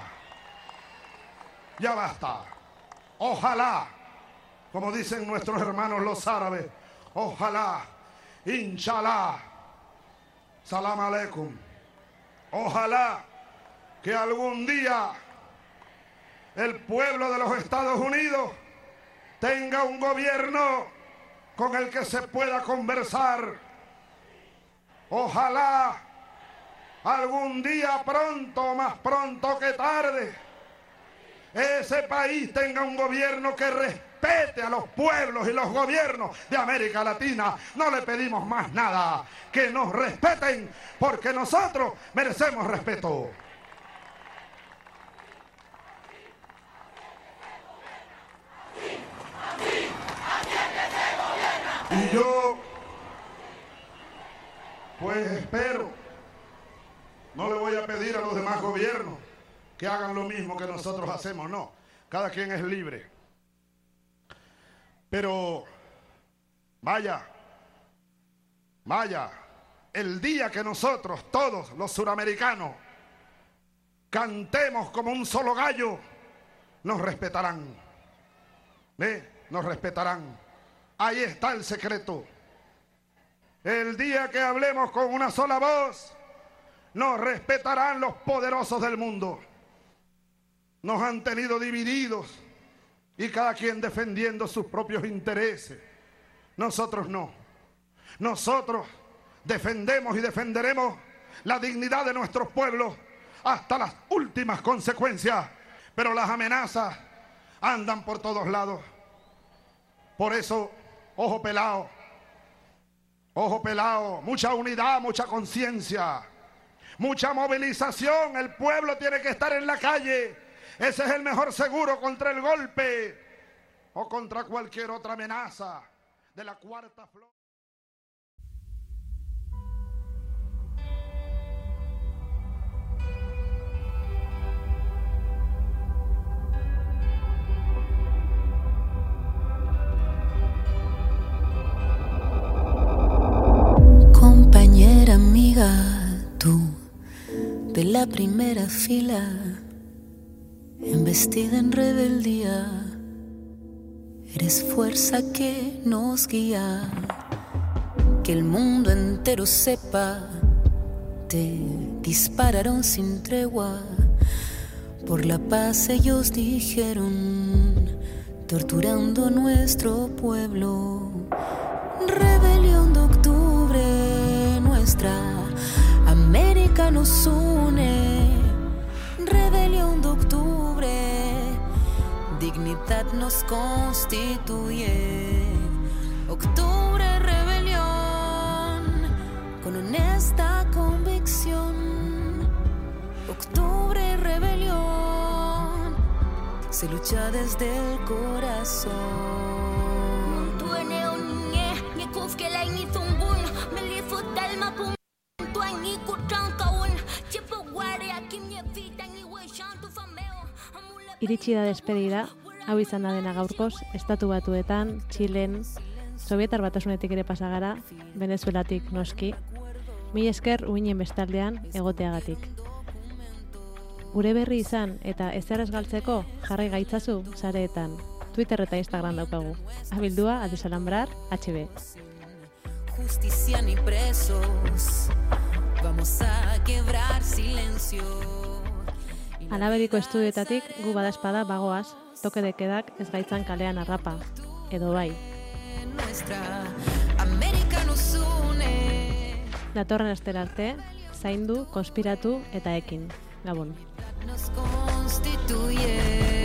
ya basta. Ojalá, como dicen nuestros hermanos los árabes, ojalá, inshallah, salam aleikum, ojalá que algún día el pueblo de los Estados Unidos tenga un gobierno con el que se pueda conversar. Ojalá algún día pronto, más pronto que tarde, ese país tenga un gobierno que respete a los pueblos y los gobiernos de América Latina. No le pedimos más nada, que nos respeten, porque nosotros merecemos respeto. Y yo, pues espero, no le voy a pedir a los demás gobiernos que hagan lo mismo que nosotros hacemos, no, cada quien es libre. Pero vaya, vaya, el día que nosotros, todos los suramericanos, cantemos como un solo gallo, nos respetarán. ¿Ve? Nos respetarán. Ahí está el secreto. El día que hablemos con una sola voz, nos respetarán los poderosos del mundo. Nos han tenido divididos y cada quien defendiendo sus propios intereses. Nosotros no. Nosotros defendemos y defenderemos la dignidad de nuestros pueblos hasta las últimas consecuencias. Pero las amenazas andan por todos lados. Por eso, ojo pelado, ojo pelado, mucha unidad, mucha conciencia, mucha movilización. El pueblo tiene que estar en la calle. Ese es el mejor seguro contra el golpe o contra cualquier otra amenaza de la cuarta flor. Compañera, amiga, tú de la primera fila, embestida en rebeldía, eres fuerza que nos guía, que el mundo entero sepa, te dispararon sin tregua, por la paz ellos dijeron, torturando nuestro pueblo, rebelión de octubre, nuestra América nos une, rebelión de octubre, dignidad nos constituye. Octubre, rebelión, con honesta convicción. Octubre, rebelión, se lucha desde el corazón. Iritsi da despedida, hau izan da dena gaurkoz, Estatu Batuetan, Txilen, Sobietar Batasunetik ere pasagara, Venezuelatik noski, mila esker uinen bestaldean egoteagatik. Gure berri izan eta ezer ez galtzeko jarrai gaitzazu sareetan, Twitter eta Instagram daukagu. Abildua Adesalambrar H B. Justicia ni presos, vamos a quebrar silencio. Alaberiko estudioetatik gu badaspada bagoaz, toke de quedak ez gaitzan kalean arrapa, edo bai. Datorren astera arte, zaindu, konspiratu eta ekin. Gabon. Nos constituye.